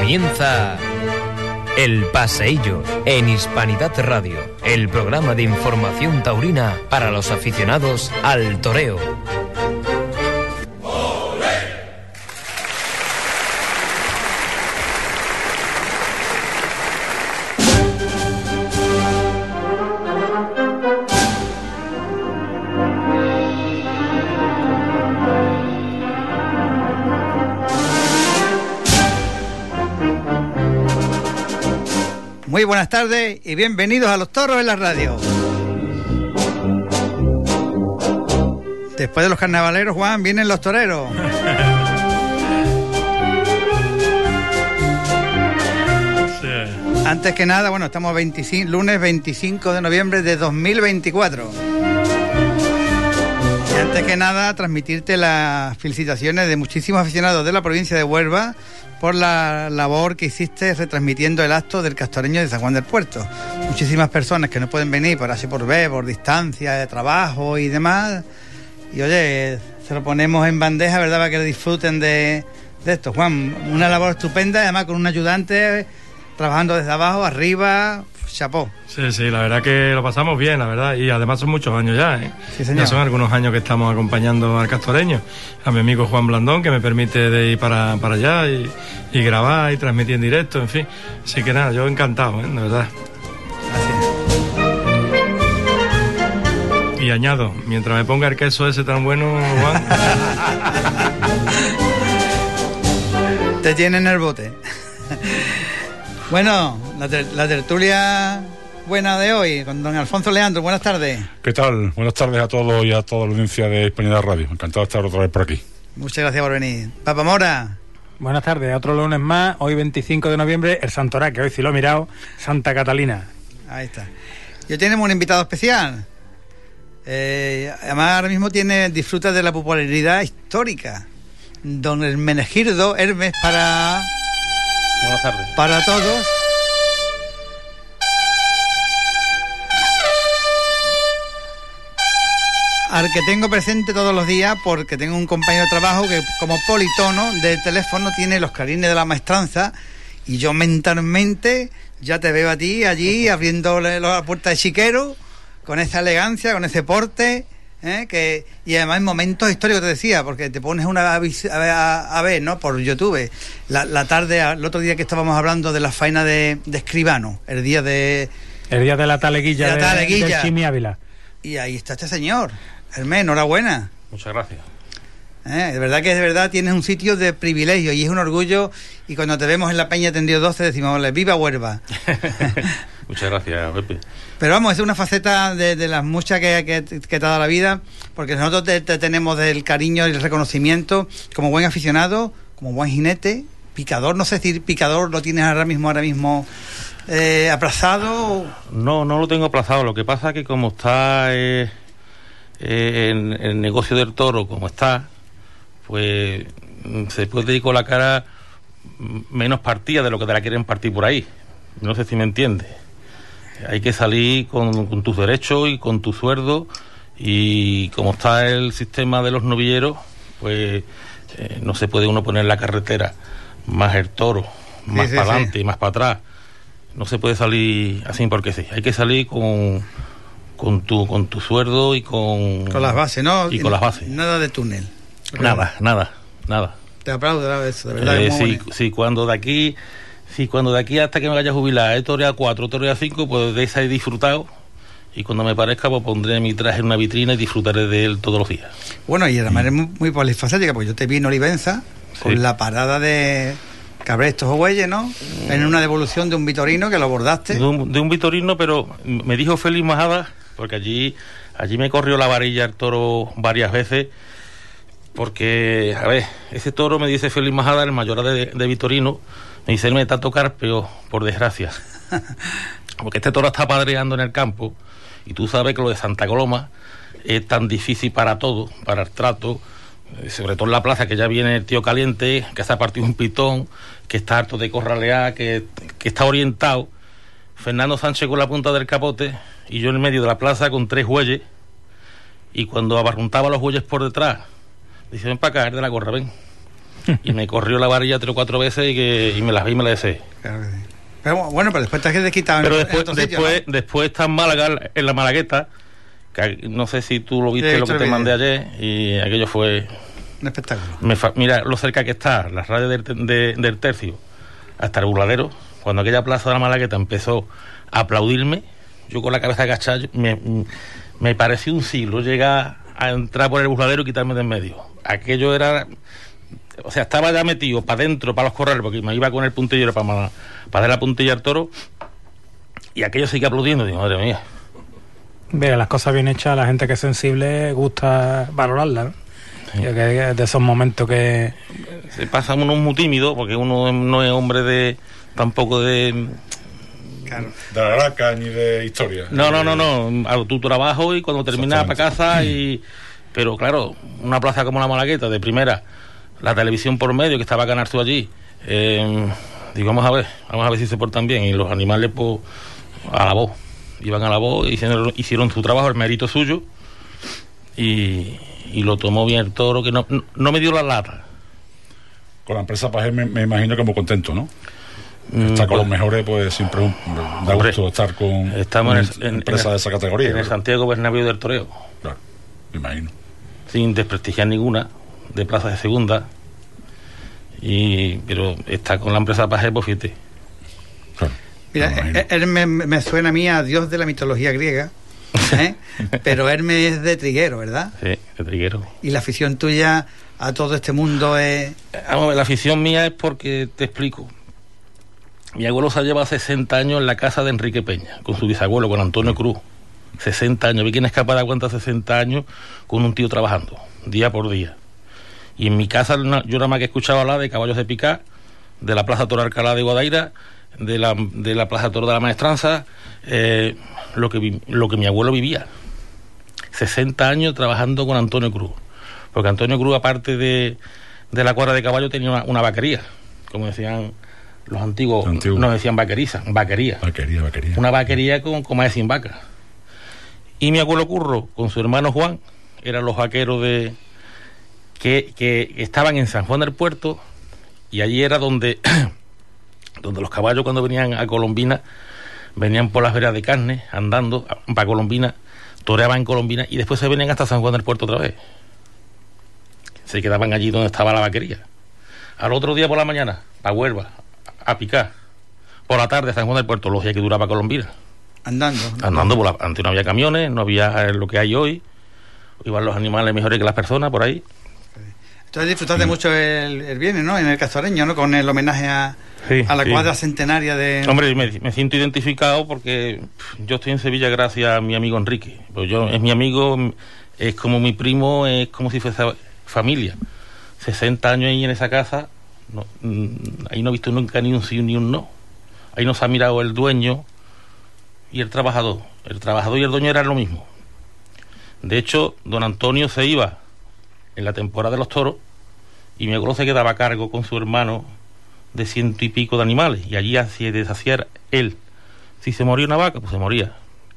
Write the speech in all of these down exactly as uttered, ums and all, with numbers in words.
Comienza El Paseillo en Hispanidad Radio, el programa de información taurina para los aficionados al toreo. Muy buenas tardes y bienvenidos a Los Toros en la Radio. Después de los carnavaleros, Juan, vienen los toreros. Sí. Antes que nada, bueno, estamos veinticinco, lunes veinticinco de noviembre de dos mil veinticuatro. Y antes que nada, transmitirte las felicitaciones de muchísimos aficionados de la provincia de Huelva por la labor que hiciste retransmitiendo el acto del Castoreño de San Juan del Puerto. Muchísimas personas que no pueden venir por así por ver, por distancia de trabajo y demás. Y oye, se lo ponemos en bandeja, ¿verdad?, para que disfruten de, de esto. Juan, una labor estupenda, además con un ayudante trabajando desde abajo, arriba, chapó. Sí, sí, la verdad que lo pasamos bien, la verdad, y además son muchos años ya, ¿eh? Sí, señor. Ya son algunos años que estamos acompañando al Castoreño, a mi amigo Juan Blandón, que me permite de ir para, para allá y, y grabar y transmitir en directo, en fin. Así que nada, yo encantado, ¿eh?, de verdad. Gracias. Y añado, mientras me ponga el queso ese tan bueno, Juan... Te tienen el bote. Bueno, la, ter- la tertulia buena de hoy con don Alfonso Leandro. Buenas tardes. ¿Qué tal? Buenas tardes a todos y a toda la audiencia de Hispanidad Radio. Encantado de estar otra vez por aquí. Muchas gracias por venir. Papa Mora. Buenas tardes, otro lunes más. Hoy veinticinco de noviembre, el Santoraque, hoy sí lo he mirado, Santa Catalina. Ahí está. Y hoy tenemos un invitado especial. Eh, además ahora mismo tiene disfruta de la popularidad histórica. Don Hermenegildo Hermes para... Buenas tardes. Para todos. Al que tengo presente todos los días, porque tengo un compañero de trabajo que como politono de teléfono tiene los clarines de la maestranza, y yo mentalmente ya te veo a ti allí abriéndole la puerta de chiquero, con esa elegancia, con ese porte, ¿eh? que y además en momentos históricos, te decía, porque te pones una a, a, a ver, ¿no?, por YouTube, la, la tarde, el otro día que estábamos hablando de la faena de, de Escribano, el día de... El día de la taleguilla, de la taleguilla. De, de Chimi Ávila. Y ahí está este señor. Hermé, enhorabuena. Muchas gracias. Eh, de verdad que de verdad tienes un sitio de privilegio y es un orgullo, y cuando te vemos en la Peña Tendido doce decimos, viva Huelva. Muchas gracias, Pepe. Pero vamos, es una faceta de, de las muchas que, que, que te ha dado la vida, porque nosotros te, te tenemos del cariño y el reconocimiento como buen aficionado, como buen jinete, picador, no sé si picador lo tienes ahora mismo, ahora mismo eh, aplazado. No, no lo tengo aplazado, lo que pasa es que como está eh, eh, en el negocio del toro, como está, pues se puede ir con la cara menos partida de lo que te la quieren partir por ahí. No sé si me entiendes. Hay que salir con, con tus derechos y con tu sueldo, y como está el sistema de los novilleros, pues eh, no se puede uno poner en la carretera más el toro, más sí, sí, para adelante sí. y más para atrás. No se puede salir así porque sí. Hay que salir con con tu con tu sueldo y con con las bases, ¿no? Y con las bases. Nada de túnel. Nada, nada, nada. Te aplaudo eso, de verdad. Eh, sí, sí, cuando de aquí Sí, cuando de aquí hasta que me vaya a jubilar, he toreado cuatro, toreado cinco, pues de esa he disfrutado. Y cuando me parezca, pues pondré mi traje en una vitrina y disfrutaré de él todos los días. Bueno, y además mm. es muy, muy polifacética, porque yo te vi en Olivenza sí. con la parada de cabrestos o bueyes, ¿no? Mm. En una devolución de un vitorino que lo abordaste. De un, de un vitorino, pero me dijo Félix Majada, porque allí, allí me corrió la varilla el toro varias veces, porque, a ver, ese toro me dice Félix Majada, el mayor de, de Vitorino, me dice, él me está tocando carpeo, por desgracia. Porque este toro está padreando en el campo, y tú sabes que lo de Santa Coloma es tan difícil para todo, para el trato, sobre todo en la plaza, que ya viene el tío caliente, que se ha partido un pitón, que está harto de corralear, que, que está orientado. Fernando Sánchez con la punta del capote, y yo en el medio de la plaza con tres bueyes, y cuando abarruntaba los bueyes por detrás, dice, ven para acá, de la gorra, ven. y me corrió la varilla tres o cuatro veces y, que, y me las vi y me las deseé. Claro que sí. Pero bueno, pero después te has desquitado. Pero en, después, en otro después, sitio, ¿no? después está en Málaga, en la Malagueta, que no sé si tú lo viste, Sí, lo que te vídeo. mandé ayer, y aquello fue... Un espectáculo. Me fa... Mira lo cerca que está la radio del, de, del Tercio hasta el burladero. Cuando aquella plaza de la Malagueta empezó a aplaudirme, yo con la cabeza agachada, me, me pareció un siglo llegar a entrar por el burladero y quitarme de en medio. Aquello era... O sea, estaba ya metido para adentro, para los corrales, porque me iba con el puntillero para, para dar la puntilla al toro, y aquello sigue aplaudiendo. Digo, madre mía. Mira, las cosas bien hechas, la gente que es sensible gusta valorarlas, ¿no? Sí. Yo creo que es de esos momentos que... Se pasa uno muy tímido, porque uno no es hombre de... tampoco de... Claro. De la raca ni de historia. No, no, no, no. A tu trabajo y cuando terminas para casa y... Pero claro, una plaza como la Malagueta, de primera, la televisión por medio, que estaba a ganar tú allí, eh, digo, vamos a ver, vamos a ver si se portan bien. Y los animales, pues, a la voz. Iban a la voz, hicieron, hicieron su trabajo, el mérito suyo, y, y lo tomó bien el toro, que no, no, no me dio la lata. Con la empresa Pajés me, me imagino que muy contento, ¿no? Mm, Estar con pues, los mejores, pues siempre un, da hombre, gusto estar con estamos una en, el, en empresa en de esa categoría. En el Santiago Bernabéu del toreo. Claro, me imagino. Sin desprestigiar ninguna, de plazas de segunda, y pero está con la empresa Pajés, pues fíjate. Claro. Mira, me él me, me suena a mí a dios de la mitología griega, ¿eh? Pero Hermes es de Triguero, ¿verdad? Sí, de Triguero. Y la afición tuya a todo este mundo es... Vamos a ver, la afición mía es porque, te explico, mi abuelo se ha llevado sesenta años en la casa de Enrique Peña, con su bisabuelo, con Antonio Cruz. sesenta años. ¿Vi quién es capaz de aguantar sesenta años con un tío trabajando, día por día? Y en mi casa yo nada más que escuchaba hablar de caballos de picar, de la Plaza Toro Alcalá de Guadaira, de la, de la Plaza Toro de la Maestranza, eh, lo, que vi, lo que mi abuelo vivía. sesenta años trabajando con Antonio Cruz. Porque Antonio Cruz, aparte de, de la cuadra de caballo, tenía una, una vaquería, como decían los antiguos, Antiguo. no decían vaqueriza, vaquería. Vaquería, vaquería. Una vaquería con, con más de cien vacas. Y mi abuelo Curro, con su hermano Juan, eran los vaqueros de que, que estaban en San Juan del Puerto, y allí era donde, donde los caballos, cuando venían a Colombina, venían por las veras de carne, andando para Colombina, toreaban en Colombina, y después se venían hasta San Juan del Puerto otra vez. Se quedaban allí donde estaba la vaquería. Al otro día por la mañana, para Huelva, a, a picar. Por la tarde, San Juan del Puerto, los días que duraba Colombina. Andando. Andando por la... Antes no había camiones, no había lo que hay hoy. Iban los animales mejores que las personas por ahí. Entonces disfrutaste sí. mucho el, el viernes, ¿no? En el Castoreño, ¿no? Con el homenaje a, sí, a la sí. cuadra centenaria de... Hombre, me, me siento identificado porque yo estoy en Sevilla gracias a mi amigo Enrique. Pues yo, es mi amigo, es como mi primo, es como si fuese familia. sesenta años ahí en esa casa, no, ahí no he visto nunca ni un sí ni un no. Ahí nos ha mirado el dueño y el trabajador. El trabajador y el dueño eran lo mismo. De hecho, don Antonio se iba en la temporada de los toros y mi abuelo se quedaba a cargo con su hermano de ciento y pico de animales, y allí hacía deshacía él. Si se moría una vaca, pues se moría.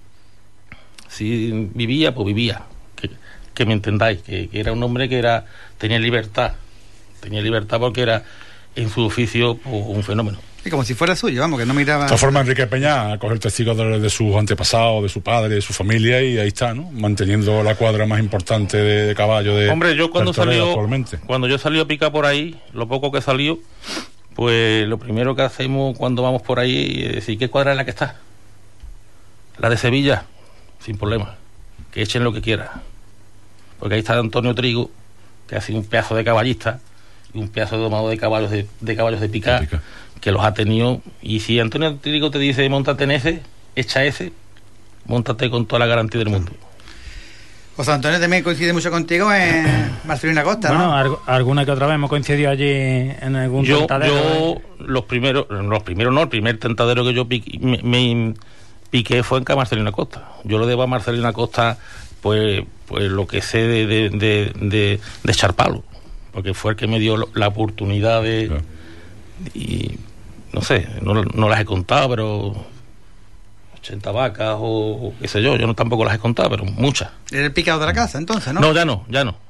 Si vivía, pues vivía. Que, que me entendáis, que, que era un hombre que era tenía libertad. Tenía libertad porque era en su oficio pues, un fenómeno. Y como si fuera suyo, vamos, que no miraba... De todas formas, Enrique Peña a coger testigos de, de sus antepasados, de su padre, de su familia, y ahí está, ¿no? Manteniendo la cuadra más importante de, de caballo de... Hombre, yo cuando salió, actualmente. cuando yo salí a picar por ahí, lo poco que salió, pues lo primero que hacemos cuando vamos por ahí es decir, ¿qué cuadra es la que está? La de Sevilla, sin problema, que echen lo que quieran. Porque ahí está Antonio Trigo, que ha sido un pedazo de caballista, y un pedazo de domado de caballos de, de caballos de picar, de picar, que los ha tenido. Y si Antonio Trigo te dice móntate en ese, echa ese, móntate con toda la garantía del mundo. José Antonio también coincide mucho contigo en Marcelina Costa, bueno, ¿no? Bueno, alguna que otra vez hemos coincidido allí en algún yo, tentadero. Yo, ¿eh? los primeros, los primeros no, el primer tentadero que yo piqué, me, me piqué fue en Marcelina Costa. Yo lo debo a Marcelina Costa, pues, pues lo que sé de, de, de, de, de Charpalo, porque fue el que me dio la oportunidad de... Claro. Y no sé, no, no las he contado, pero ochenta vacas o, o qué sé yo, yo no tampoco las he contado, pero muchas. ¿Era el picado de la casa entonces, no? No, ya no, ya no.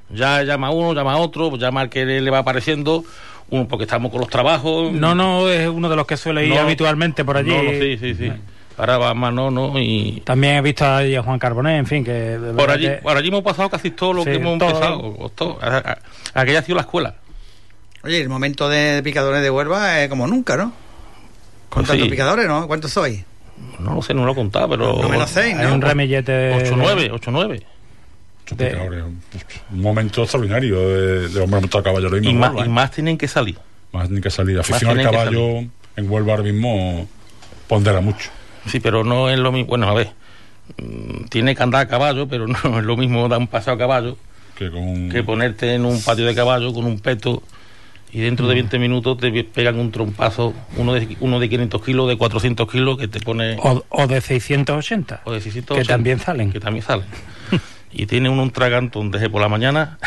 Ya llama a uno, llama a otro, llama al que le, le va apareciendo, uno porque estamos con los trabajos. No, no, es uno de los que suele ir No, habitualmente por allí. No, no, sí, sí, sí. Ahora va más, no, no, y... También he visto allí a Juan Carbonet, en fin, que... de Por verdad allí, que- por allí hemos pasado casi todo lo Sí, que hemos todo. empezado. Todo. A- a- Aquella ha sido la escuela. Oye, el momento de picadores de Huelva es como nunca, ¿no? Con Pues tantos sí. picadores, ¿no? ¿Cuántos sois? No lo sé, no lo he contado, pero... No menos seis, Hay ¿no? un ramillete de... ocho nueve, ocho nueve. Muchos de- picadores. Un momento extraordinario de, de hombre montado a caballo ahora mismo Y en más, Huelva, y ¿eh? más tienen que salir. Más ni que salir. Afición al tienen que caballo en Huelva ahora mismo pondera mucho. Sí, pero no es lo mismo. Bueno, a ver, mm, tiene que andar a caballo, pero no es lo mismo dar un paseo a caballo Que con que ponerte en un patio de caballo con un peto y dentro de veinte minutos te pegan un trompazo, uno de, uno de quinientos kilos, de cuatrocientos kilos, que te pone... O, o de seiscientos ochenta. o de seiscientos que ochenta, también salen. Que también salen. Y tiene uno un tragantón desde por la mañana.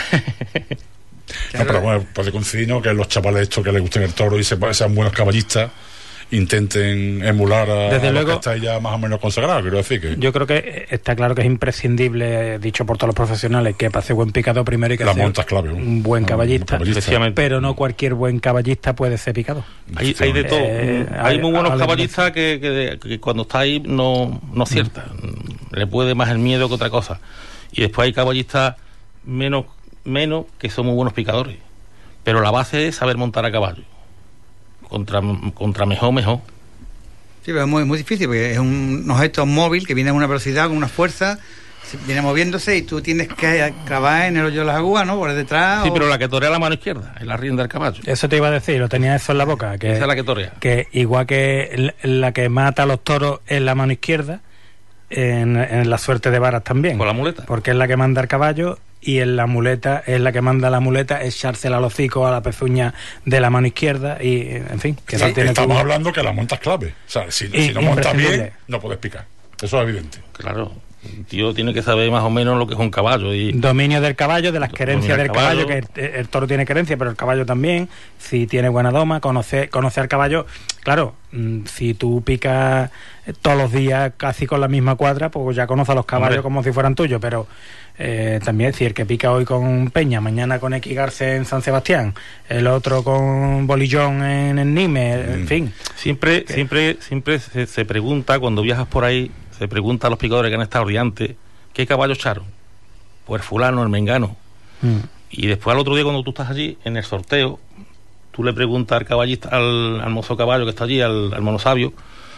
No, pero bueno, puede coincidir, ¿no? Que los chavales estos que les gusten el toro y se- sean buenos caballistas intenten emular a, Desde a los luego- que estáis ya más o menos consagrados. Quiero decir que Yo creo que está claro que es imprescindible, eh, dicho por todos los profesionales, que para ser buen picador primero hay que la ser monta es clave. ¿no? un buen Un caballista, Efectivamente. pero no cualquier buen caballista puede ser picador. Hay, hay de todo. Eh, hay muy buenos habla- caballistas que, que, que cuando está ahí no, no acierta. Le puede más el miedo que otra cosa. Y después hay caballistas menos, menos que son muy buenos picadores. Pero la base es saber montar a caballo. Contra, contra mejor, mejor. Sí, pero es muy, muy difícil porque es un objeto móvil que viene a una velocidad, con una fuerza, se- viene moviéndose y tú tienes que clavar en el hoyo de las aguas, ¿no? Por detrás. Sí, o- pero la que torea la mano izquierda, es la rienda del caballo. Eso te iba a decir, lo tenía eso en la boca, que, Esa es la que torea. que igual que l- la que mata a los toros es la mano izquierda, en, en la suerte de varas también. Con la muleta. Porque es la que manda el caballo y en la muleta es la que manda la muleta echársela al hocico a la pezuña de la mano izquierda y, en fin, que Sí, no tiene estamos tu- hablando que la monta es clave. O sea, si, Y- si no montas imprescindible. bien, no puedes picar. Eso es evidente. Claro. Un tío tiene que saber más o menos lo que es un caballo. Y dominio del caballo, de las querencias Dominio del del caballo, caballo. que el, el toro tiene querencia, pero el caballo también, si tiene buena doma, conocer conocer al caballo, claro, mm, si tú picas eh, todos los días casi con la misma cuadra, pues ya conoces a los caballos Hombre. como si fueran tuyos, pero eh, también, si el que pica hoy con Peña, mañana con X Garce en San Sebastián, el otro con Bolillón en el Nime, en Mm. fin. Siempre, siempre, siempre se, se pregunta, cuando viajas por ahí, se pregunta a los picadores que han estado antes, ¿qué caballo echaron? Pues el fulano, el mengano. Mm. Y después al otro día, cuando tú estás allí, en el sorteo, tú le preguntas al caballista, al, al mozo caballo que está allí, al, al monosabio,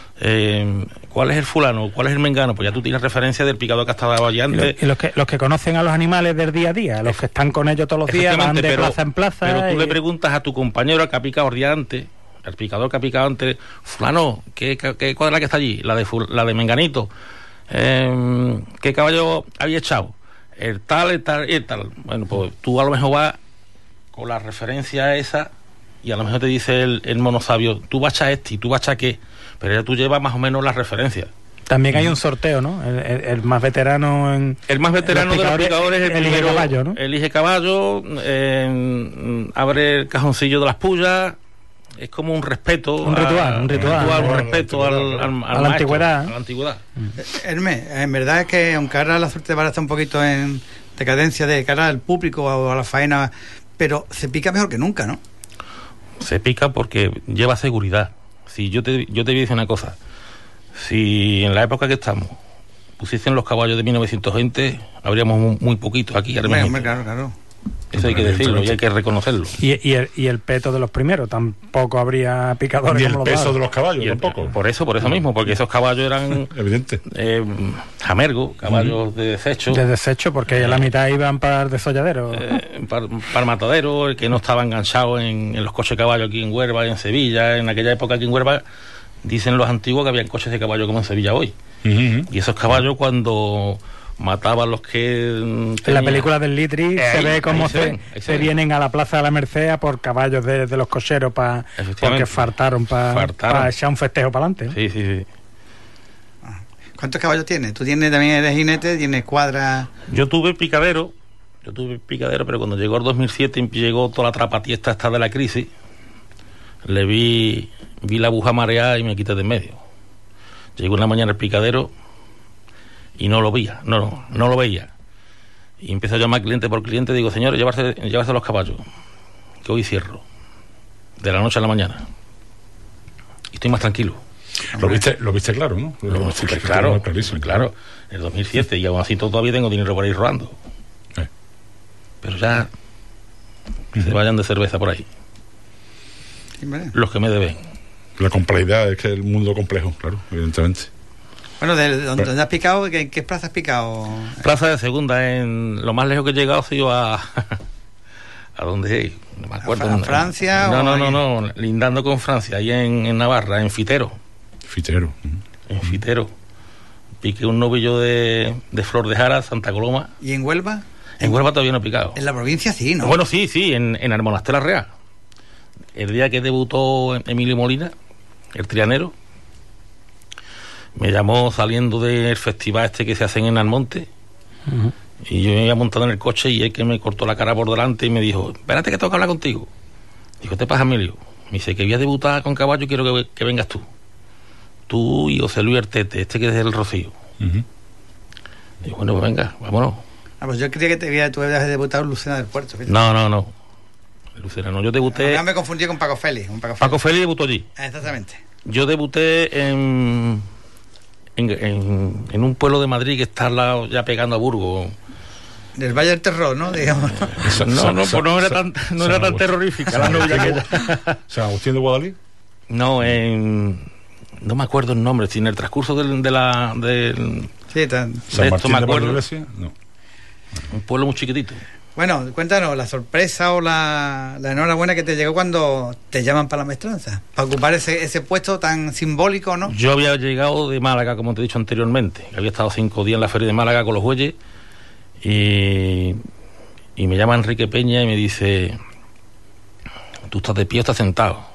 eh, ¿cuál es el fulano? ¿Cuál es el mengano? Pues ya tú tienes referencia del picador que ha estado allí Y, lo- antes. y los que los que conocen a los animales del día a día, los que están con ellos todos los días, van de Efectivamente, pero- plaza en plaza. Pero tú y- le preguntas a tu compañero al que ha picado el día antes, al picador que ha picado antes, fulano, ¿qué, qué, qué cuadra que está allí? La de ful- la de Menganito. Eh, ¿Qué caballo había echado? El tal, el tal, el tal. Bueno, pues tú a lo mejor vas con la referencia esa y a lo mejor te dice el, el monosabio, tú vas a echar este y tú vas a echar qué, pero ya tú llevas más o menos la referencia. También hay un sorteo, ¿no? El, el- el más veterano en... El más veterano los de los picadores picadores es el elige primero. caballo, ¿no? Elige caballo, eh, abre el cajoncillo de las pullas. Es como un respeto. Un ritual, un ritual. un Bueno, respeto al, antigüedad, al- al A la maestro, antigüedad. a la antigüedad. Hermes, en verdad es que aunque ahora la suerte de vara está un poquito en decadencia de cara al público o a la faena, pero se pica mejor que nunca, ¿no? Se pica porque lleva seguridad. Si yo te, yo te voy a decir una cosa. Si en la época que estamos pusiesen los caballos de mil novecientos veinte, habríamos muy, muy poquitos aquí. ahora Hombre, mismo. hombre, claro, claro. Eso hay que decirlo y hay que reconocerlo. Y, y, el, y el peto de los primeros, tampoco habría picadores Ni el como los peso dados. de los caballos Y el- tampoco. por eso, por eso mismo, porque esos caballos eran Evidente. eh, jamergo, caballos de desecho. De desecho, porque la mitad iban para el desolladero. Eh, para, para el matadero, el que no estaba enganchado en, en los coches de caballo aquí en Huelva, en Sevilla. En aquella época aquí en Huelva, dicen los antiguos que habían coches de caballo como en Sevilla hoy. Ujú, ujú. Y esos caballos, cuando mataban los que... mm, En la tenían- película del Litri Eh, se ahí- ve cómo ahí se se, ven, ahí se se ven. vienen a la Plaza de la Merced a por caballos de, de los cocheros pa, Efectivamente. porque faltaron para Fartaron. echar un festejo para adelante. Sí, sí, sí. ¿Cuántos caballos tienes? Tú tienes también, eres jinete, tienes cuadras. Yo tuve picadero, yo tuve picadero, pero cuando llegó el dos mil siete y llegó toda la trapatiesta esta de la crisis, le vi, vi la aguja mareada y me quité de en medio. Llegó una mañana el picadero y no lo veía, no, no, no lo veía. Y empecé a llamar cliente por cliente, digo, señores, llevarse, llevarse los caballos, que hoy cierro, de la noche a la mañana. Y estoy más tranquilo. Lo viste, lo viste claro, ¿no? Lo, lo viste claro, clarísimo, claro. En el dos mil siete, y aún así todavía tengo dinero por ahí rodando. Eh. Pero ya que uh-huh. se vayan de cerveza por ahí. Sí, los que me deben. La complejidad, es que el mundo complejo, claro, evidentemente. Bueno, ¿de dónde Pero, has picado? ¿En qué plaza has picado? Plaza de Segunda, en lo más lejos que he llegado ha sido a... ¿A dónde? No me acuerdo. ¿A Francia? No, o no, no, no, lindando con Francia, ahí en, en Navarra, en Fitero. Fitero. En Fitero. Piqué un novillo de, de Flor de Jara, Santa Coloma. ¿Y en Huelva? En Huelva todavía no he picado. En la provincia sí, ¿no? Bueno, sí, sí, en, en Almonastela Real. El día que debutó Emilio Molina, el trianero, me llamó saliendo del festival este que se hacen en Almonte. Uh-huh. Y yo me había montado en el coche y él que me cortó la cara por delante y me dijo, espérate que tengo que hablar contigo. Dijo, ¿qué te pasa, Emilio? Me dice que voy a debutar con caballo y quiero que, que vengas tú. Tú y José Luis Artete, este que es del Rocío. Uh-huh. Digo, bueno, pues venga, vámonos. Ah, pues yo creía que te había, tú habías debutado en Lucena del Puerto. ¿Viste? No, no, no. Lucena, no, yo debuté... Ya me confundí con Paco Félix. Con Paco Félix. Paco Félix debutó allí. Ah, exactamente. Yo debuté en, en, en, en un pueblo de Madrid que está al lado, ya pegando a Burgos. Del Valle del Terror, ¿no? Digamos. Eso, no, no, pues no era tan, no era tan terrorífica la novia aquella. ¿San Agustín de Guadalí? No, en... No me acuerdo el nombre, si en el transcurso del, de la... Del, sí, tan... ¿San Martín de la Iglesia? No. Un pueblo muy chiquitito. Bueno, cuéntanos la sorpresa o la, la enhorabuena que te llegó cuando te llaman para la maestranza, para ocupar ese, ese puesto tan simbólico, ¿no? Yo había llegado de Málaga, como te he dicho anteriormente. Había estado cinco días en la feria de Málaga con los bueyes y, y me llama Enrique Peña y me dice, ¿tú estás de pie o estás sentado?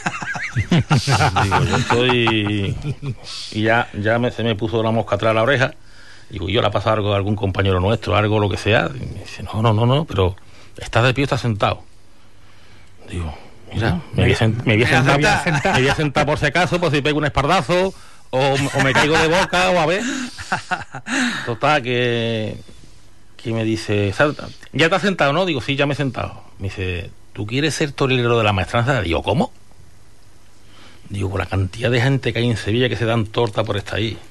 Digo, yo estoy... Y ya, ya me, se me puso la mosca atrás de la oreja. Digo, yo la paso algo a algún compañero nuestro, algo, lo que sea. Y me dice, no, no, no, no, pero ¿estás de pie o estás sentado? Digo, mira, me voy a, sent- me voy a sentar, me voy a sentar por si acaso, por si pego un espardazo, o, o me caigo de boca, o a ver. Total, que, que me dice, ¿ya te has sentado, no? Digo, sí, ya me he sentado. Me dice, ¿tú quieres ser torilero de la maestranza? Digo, ¿cómo? Digo, por la cantidad de gente que hay en Sevilla que se dan torta por estar ahí.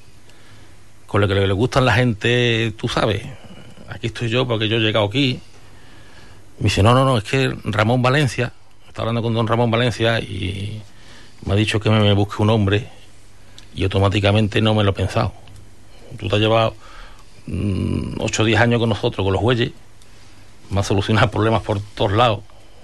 Con lo que le gustan la gente, tú sabes, aquí estoy yo porque yo he llegado aquí. Me dice, no, no, no, es que Ramón Valencia, está hablando con don Ramón Valencia y me ha dicho que me, me busque un hombre y automáticamente no me lo he pensado. Tú te has llevado mmm, ocho o diez años con nosotros, con los bueyes, me has solucionado problemas por todos lados.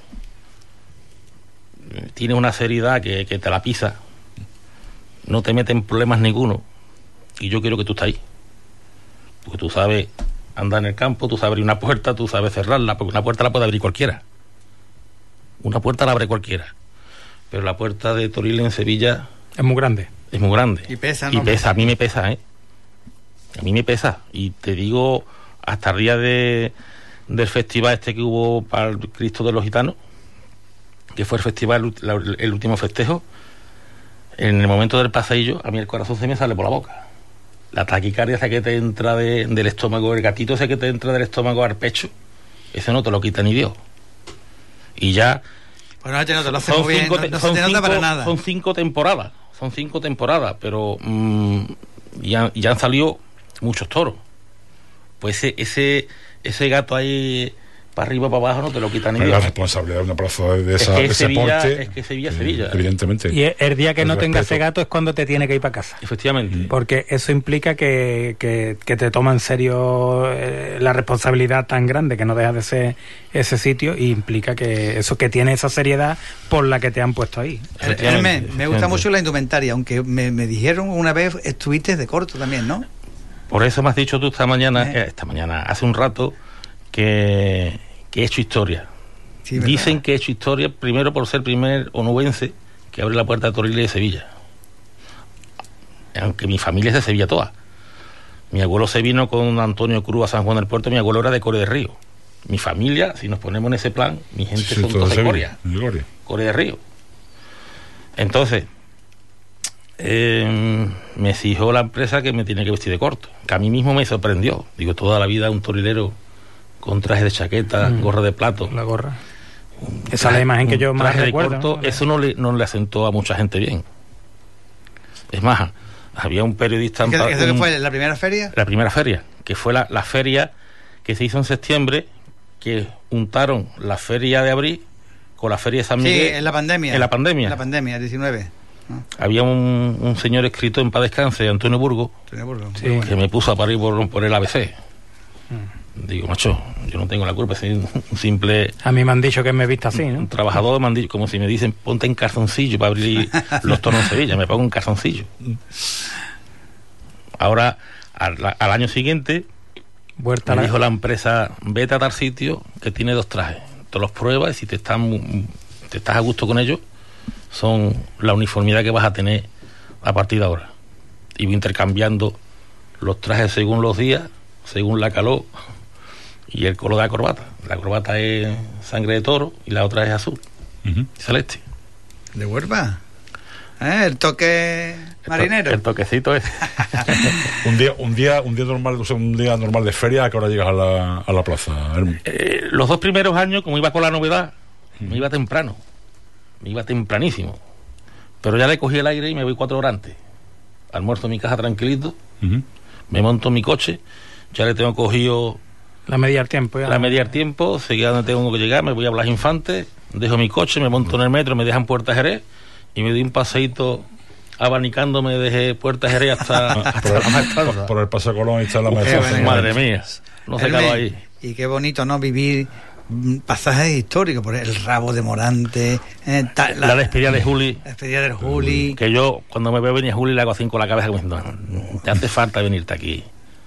Tienes una seriedad que, que te la pisa, no te meten problemas ninguno. Y yo quiero que tú estés ahí. Porque tú sabes andar en el campo, tú sabes abrir una puerta, tú sabes cerrarla, porque una puerta la puede abrir cualquiera. Una puerta la abre cualquiera. Pero la puerta de Toril en Sevilla... Es muy grande. Es muy grande. Y pesa, ¿no? Y pesa, a mí me pesa, ¿eh? A mí me pesa. Y te digo, hasta el día de, del festival este que hubo para el Cristo de los Gitanos, que fue el festival, el, el último festejo, en el momento del paseillo, a mí el corazón se me sale por la boca. La taquicardia esa que te entra de, del estómago, el gatito ese que te entra del estómago al pecho, ese no te lo quita ni Dios. Y ya... Bueno, no te lo hace muy bien, no, no se te nota para nada. Son cinco temporadas, son cinco temporadas, pero mmm, ya, ya han salido muchos toros. Pues ese, ese, ese gato ahí... para arriba, para abajo, no te lo quitan ni Dios. La responsabilidad de una plaza de, esa, es que de ese Sevilla, porte. Es que Sevilla, Sevilla. Evidentemente. Y el día que el no tenga ese gato es cuando te tiene que ir para casa. Efectivamente. Porque eso implica que, que, que te toma en serio eh, la responsabilidad tan grande que no dejas de ser ese sitio, y implica que eso, que tiene esa seriedad por la que te han puesto ahí. Hermes, me gusta mucho la indumentaria, aunque me, me dijeron una vez estuviste de corto también, ¿no? Por eso me has dicho tú esta mañana, eh. Eh, esta mañana, hace un rato, que... que he hecho historia. Sí, dicen que he hecho historia primero por ser primer onubense que abre la puerta de Toril de Sevilla, aunque mi familia es de Sevilla toda. Mi abuelo se vino con Antonio Cruz a San Juan del Puerto, mi abuelo era de Core de Río. Mi familia, si nos ponemos en ese plan, mi gente sí, son todos de Coria, Core de Río. Entonces eh, me exigió la empresa que me tenía que vestir de corto, que a mí mismo me sorprendió. Digo, toda la vida un torilero con traje de chaqueta, mm. gorra de plato. La gorra. Esa es la imagen que yo más recuerdo. Corto, ¿no? Eso no le, no le asentó a mucha gente bien. Es más, había un periodista... ¿Qué, ¿Eso que fue la primera feria? La primera feria, que fue la, la feria que se hizo en septiembre, que juntaron la feria de abril con la feria de San Miguel. Sí, en la pandemia. En la pandemia. En la pandemia, diecinueve. ¿No? Había un, un señor escrito en paz descanse, Antonio Burgo, Antonio Burgo. Sí. que bueno. me puso a parir por, por el A B C. Mm. Digo, macho, yo no tengo la culpa, soy un simple... A mí me han dicho que me he visto así, ¿no? Un trabajador, me han dicho, como si me dicen, ponte en calzoncillo para abrir los toros en Sevilla, me pongo en calzoncillo. Ahora, al, al año siguiente, Vuelta me la... dijo la empresa, vete a tal sitio que tiene dos trajes. Te los pruebas y si te, están, te estás a gusto con ellos, son la uniformidad que vas a tener a partir de ahora. Y voy intercambiando los trajes según los días, según la calor y el color de la corbata. La corbata es sangre de toro y la otra es azul, uh-huh. celeste. ¿De Huelva? ¿Eh? El toque marinero. El, to- el toquecito es. un día, un día, un día normal, o sea, un día normal de feria, ¿a qué hora llegas a la, a la plaza? Eh, los dos primeros años, como iba con la novedad, uh-huh. me iba temprano, me iba tempranísimo. Pero ya le cogí el aire y me voy cuatro horas antes. Almuerzo en mi casa tranquilito, uh-huh. me monto en mi coche, ya le tengo cogido la media al tiempo. Ya. La media al tiempo, seguía donde tengo que llegar, me voy a Blas Infante, dejo mi coche, me monto en el metro, me dejan Puerta Jerez y me doy un paseíto abanicándome desde Puerta Jerez hasta, hasta por, la maestranza. Por, por el Paso Colón y está la maestranza. Madre mía, no se acabó ahí. Y qué bonito, ¿no? Vivir pasajes históricos, por el rabo de Morante, eh, ta, la, la despedida de Juli. La despedida del Juli. Que yo, cuando me veo venir a Juli, le hago así con la cabeza como diciendo, te hace falta venirte aquí.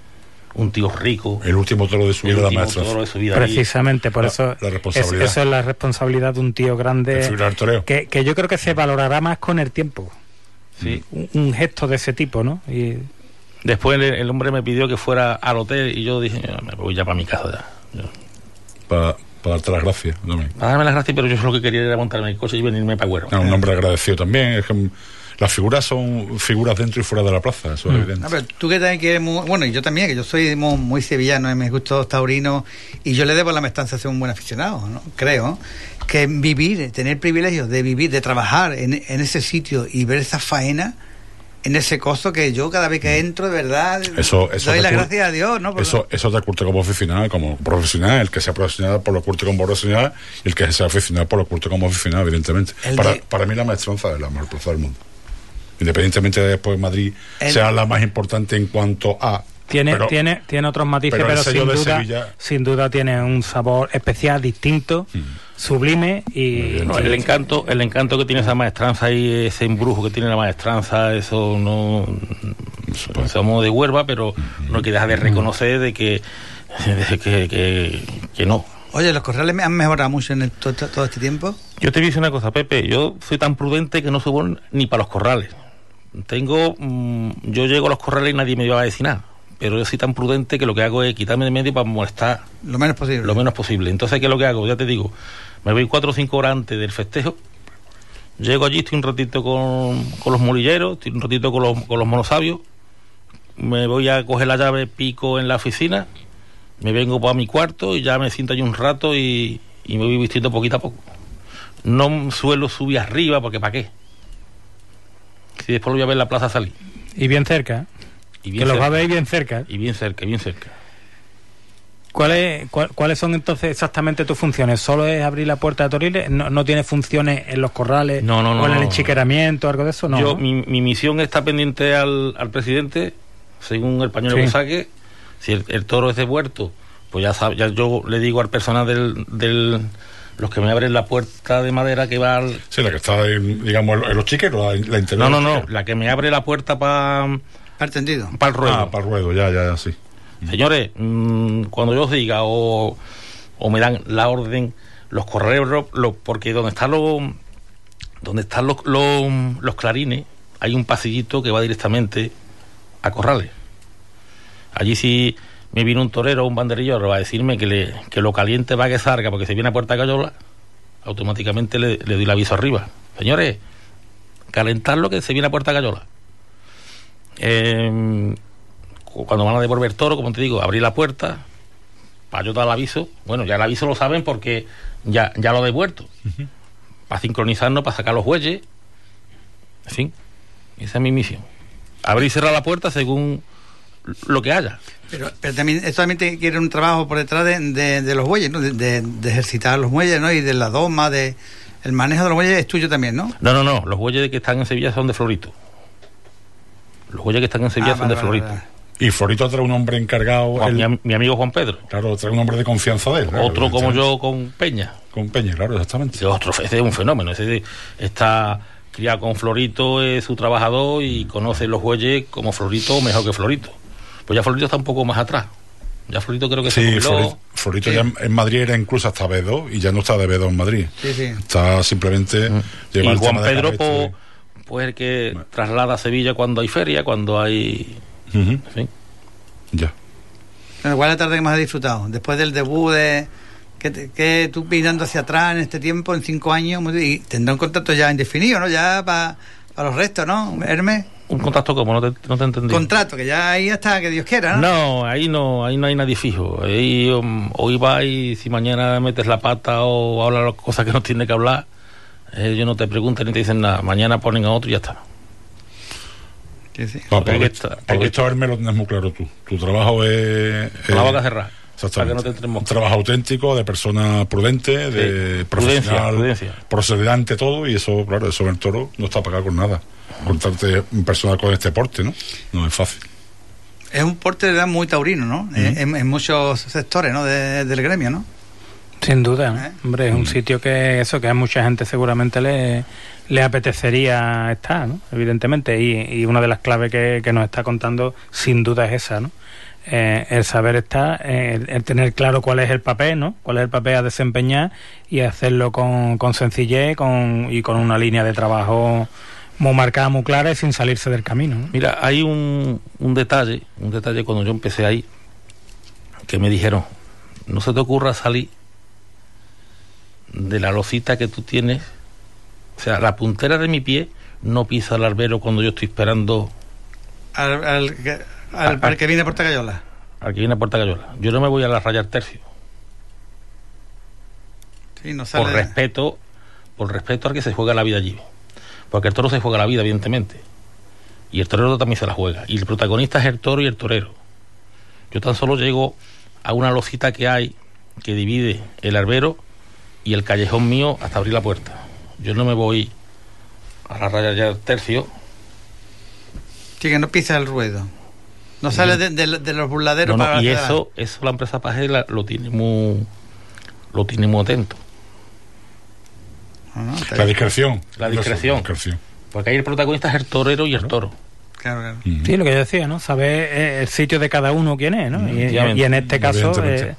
Un tío rico. El último toro de su vida, la maestra. Precisamente, ahí. por eso la, la responsabilidad. Es, eso es la responsabilidad de un tío grande. Que, que yo creo que se valorará más con el tiempo. Sí. Un, un gesto de ese tipo, ¿no? Y... Después el, el hombre me pidió que fuera al hotel y yo dije, me voy ya para mi casa ya. Para pa darte las gracias. No me... Para darme las gracias, pero yo lo que quería era montarme el coche y venirme para Güero. No, un hombre agradecido también. Es que las figuras son figuras dentro y fuera de la plaza, eso mm. es evidente. No, pero tú que también quieres muy, bueno, y yo también, que yo soy muy, muy sevillano y me gustan los taurinos, y yo le debo a la maestranza ser un buen aficionado, ¿no? Creo que vivir, tener privilegios de vivir, de trabajar en, en ese sitio y ver esa faena en ese costo, que yo cada vez que entro, de verdad, eso, eso doy las gracias a Dios, ¿no? Por eso, eso te curte como aficionado, como profesional, el que sea profesional por lo curte como profesional y el que sea aficionado por lo curte como aficionado, evidentemente. Para, de... para mí la maestranza es la mejor plaza del mundo. Independientemente de después Madrid el... sea la más importante en cuanto a... Tiene, pero, tiene, tiene otros matices, pero, pero sin duda, Sevilla... sin duda tiene un sabor especial, distinto, mm. sublime y... No, el encanto el encanto que tiene esa maestranza y ese embrujo que tiene la maestranza, eso no... Pues, somos de Huelva, pero mm. no hay que dejar de reconocer de que, de que, que, que no. Oye, ¿los corrales han mejorado mucho en el, todo, todo este tiempo? Yo te voy a decir una cosa, Pepe, yo soy tan prudente que no subo ni para los corrales. Tengo... Mmm, yo llego a los corrales y nadie me va a decir nada. Pero yo soy tan prudente que lo que hago es quitarme de medio para molestar lo menos posible. Lo menos posible. Entonces, ¿qué es lo que hago? Ya te digo, me voy cuatro o cinco horas antes del festejo, llego allí, estoy un ratito con, con los molilleros, estoy un ratito con los, con los monosabios, me voy a coger la llave, pico en la oficina, me vengo para mi cuarto y ya me siento allí un rato y, y me voy vistiendo poquito a poco. No suelo subir arriba porque ¿para qué? Si después lo voy a ver en la plaza salir. Y bien cerca, Y bien que cerca. los va a ver bien cerca. Y bien cerca, bien cerca. ¿Cuáles, cuál, ¿Cuáles son entonces exactamente tus funciones? ¿Solo es abrir la puerta de Toriles? ¿No, no tienes funciones en los corrales? No, no, no. ¿O en el no, enchiqueramiento o algo de eso? No. Yo, ¿no? Mi, mi misión está pendiente al, al presidente, según el pañuelo sí. que saque. Si el, el toro es de huerto, pues ya, sabe, ya yo le digo al personal del... del los que me abren la puerta de madera que va al... Sí, la que está, en, digamos, en los chiqueros, la, la interior. No, no, no, la que me abre la puerta para... Para el tendido. Para el ruedo. Ah, para el ruedo, ya, ya, ya, sí. Señores, mmm, cuando yo os diga o, o me dan la orden, los correos, lo, porque donde están los donde están los, los, los clarines, hay un pasillito que va directamente a corrales. Allí si me viene un torero o un banderillero va a decirme que, le, que lo caliente va a que salga porque se viene a Puerta Cayola, automáticamente le, le doy el aviso arriba. Señores, calentarlo que se viene a Puerta Cayola. Eh, cuando van a devolver toro, como te digo, abrir la puerta, para yo dar el aviso. Bueno, ya el aviso lo saben porque ya, ya lo he devuelto. Uh-huh. Para sincronizarnos, para sacar los bueyes. En fin, esa es mi misión. Abrir y cerrar la puerta según lo que haya. Pero, pero también, esto también te quiere un trabajo por detrás de, de, de los bueyes, ¿no? De, de, de ejercitar los bueyes, ¿no? Y de la doma, de el manejo de los bueyes es tuyo también, ¿no? No, no, no. Los bueyes que están en Sevilla son de Florito. Los bueyes que están en Sevilla ah, son vale, de Florito. Vale, vale. Y Florito trae un hombre encargado... Juan, el... mi, mi amigo Juan Pedro. Claro, trae un hombre de confianza de él. Claro, otro como yo con Peña. Con Peña, claro, exactamente. Ese otro, ese es un fenómeno. Ese está criado con Florito, es su trabajador y conoce los bueyes como Florito o mejor que Florito. Pues ya Florito está un poco más atrás. Ya Florito creo que sí, se Florito, Florito sí. Ya en Madrid era incluso hasta B dos y ya no está de B dos en Madrid. Sí, sí. Está simplemente... Mm. Y Juan Pedro, pues, pues el que bueno. traslada a Sevilla cuando hay feria, cuando hay... Uh-huh. En fin. Ya. Bueno, ¿cuál es la tarde que más has disfrutado? Después del debut de... que, que tú mirando hacia atrás en este tiempo, en cinco años, y tendrá un contrato ya indefinido, ¿no? Ya para pa los restos, ¿no, Hermes? Un contrato como, no te, no te entendí. Contrato, que ya ahí hasta que Dios quiera, ¿no? No, ahí no, ahí no hay nadie fijo. Ahí um, hoy va y si mañana metes la pata o hablas las cosas que no tiene que hablar, eh, ellos no te preguntan ni te dicen nada. Mañana ponen a otro y ya está. Sí, sí. No, porque, está, porque esto Hermes lo tienes muy claro tú. Tu trabajo es... Con la boca cerrada. Exactamente. Para que no te entremos. Un trabajo auténtico, de persona prudente, sí. de profesional, prudencia, proceder ante todo, y eso, claro, eso en el toro no está pagado con nada. Contarte un personal con este porte, ¿no? No es fácil. Es un porte de edad muy taurino, ¿no? Uh-huh. En, en muchos sectores, ¿no? De, del gremio, ¿no? Sin duda, ¿eh? Hombre, es un uh-huh. sitio que eso, que a mucha gente seguramente le, le apetecería estar, ¿no? Evidentemente, y, y una de las claves que, que nos está contando, sin duda, es esa, ¿no? Eh, el saber estar, eh, el, el tener claro cuál es el papel, ¿no? Cuál es el papel a desempeñar y hacerlo con, con sencillez con, y con una línea de trabajo muy marcada, muy clara y sin salirse del camino, ¿no? Mira, hay un, un detalle, un detalle cuando yo empecé ahí, que me dijeron, no se te ocurra salir de la losita que tú tienes, o sea, la puntera de mi pie no pisa el albero cuando yo estoy esperando al, al, al, al que viene a Portacayola. Al que viene a Portacayola. Yo no me voy a la rayar tercio. Sí, no sale... Por respeto, por respeto al que se juega la vida allí. Porque el toro se juega la vida, evidentemente. Y el torero también se la juega. Y el protagonista es el toro y el torero. Yo tan solo llego a una losita que hay que divide el albero y el callejón mío hasta abrir la puerta. Yo no me voy a la raya ya tercio. Sí, que no pisa el ruedo. No sale de, de, de los burladeros. No, no, para y eso, eso la empresa Pajela lo tiene muy, lo tiene muy atento. No, no, la discreción. La discreción. La discreción. Porque ahí el protagonista es el torero y el toro. Claro, claro. Uh-huh. Sí, lo que yo decía, ¿no? Saber el sitio de cada uno quién es, ¿no? Y, y en este caso... Eh...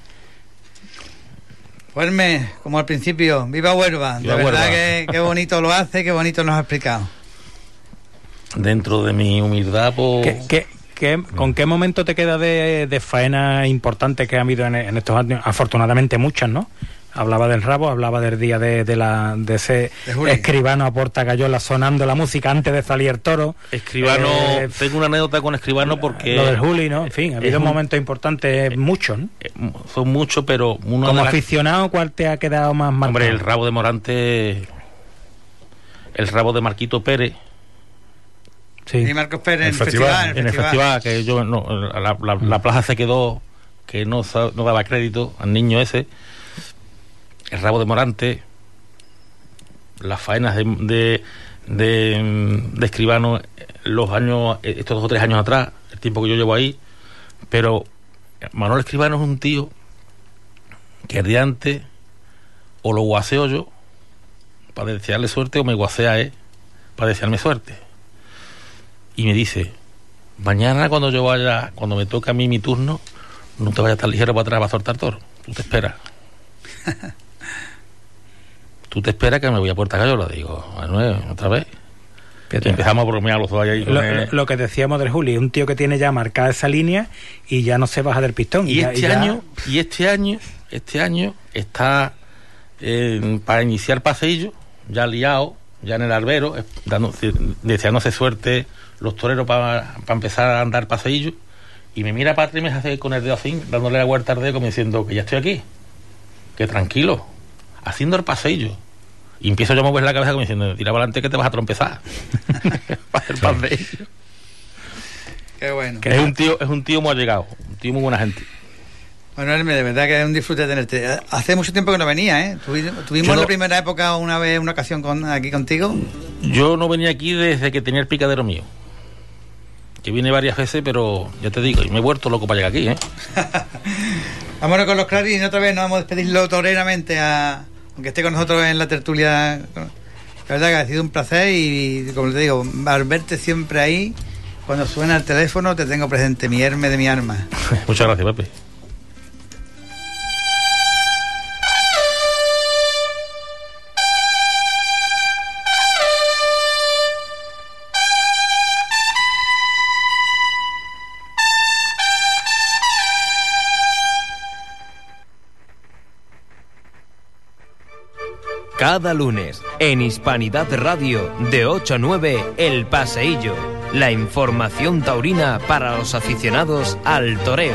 Hermes, como al principio, viva Huelva. De verdad Huelva. que, que bonito lo hace, qué bonito nos ha explicado. Dentro de mi humildad, pues... ¿Qué, qué, qué, ¿Con qué momento te queda de, de faena importante que ha habido en, en estos años? Afortunadamente muchas, ¿no? Hablaba del rabo, hablaba del día de, de, la, de ese de escribano a Portacayola sonando la música antes de salir el toro. Escribano, eh, tengo una anécdota con Escribano porque... Lo del Juli, ¿no? En fin, ha habido un, momentos importantes, eh, muchos, ¿no? Eh, son muchos, pero... Uno Como de aficionado, la... ¿cuál te ha quedado más marcado? Hombre, el rabo de Morante, el rabo de Marquito Pérez. Sí. Y Marcos Pérez en el festival, festival. En el festival, que yo, no, la, la, la plaza se quedó, que no, no daba crédito al niño ese. El rabo de Morante, las faenas de, de, de, de Escribano, los años, estos dos o tres años atrás, el tiempo que yo llevo ahí, pero Manuel Escribano es un tío que el día antes o lo guaseo yo para desearle suerte o me guasea él para desearme suerte. Y me dice, mañana cuando yo vaya, cuando me toque a mí mi turno, no te vayas tan ligero para atrás para soltar toro, tú te esperas. Tú te esperas que me voy a Portacayola. Digo, Manuel, otra vez. Y empezamos a bromear los dos ahí. Lo, el... lo que decíamos del Juli, un tío que tiene ya marcada esa línea y ya no se baja del pistón. Y, y este ya, año, y este año, este año está eh, para iniciar paseillo, ya liado, ya en el albero, dando, deseándose suerte los toreros para pa empezar a andar paseillo, y me mira para atrás y me hace con el dedo así, dándole la vuelta al dedo como diciendo que ya estoy aquí, que tranquilo, haciendo el paseillo. Y empiezo yo a mover la cabeza como diciendo, tira para adelante que te vas a trompezar. Para hacer paseillo. Qué bueno. Que es un tío, es un tío muy allegado, un tío muy buena gente. Bueno, Hermes, de verdad que es un disfrute tenerte. Hace mucho tiempo que no venía, ¿eh? ¿Tuvimos no, la primera época una vez, una ocasión con, aquí contigo? Yo no venía aquí desde que tenía el picadero mío. Que vine varias veces, pero ya te digo, y me he vuelto loco para llegar aquí, ¿eh? Vámonos con los clarines otra vez, nos vamos a despedirlo toreramente, a, aunque esté con nosotros en la tertulia. La verdad que ha sido un placer y, como te digo, al verte siempre ahí, cuando suena el teléfono, te tengo presente, mi Hermes de mi arma. Muchas gracias, Pepe. Cada lunes, en Hispanidad Radio, de ocho a nueve, El Paseillo. La información taurina para los aficionados al toreo.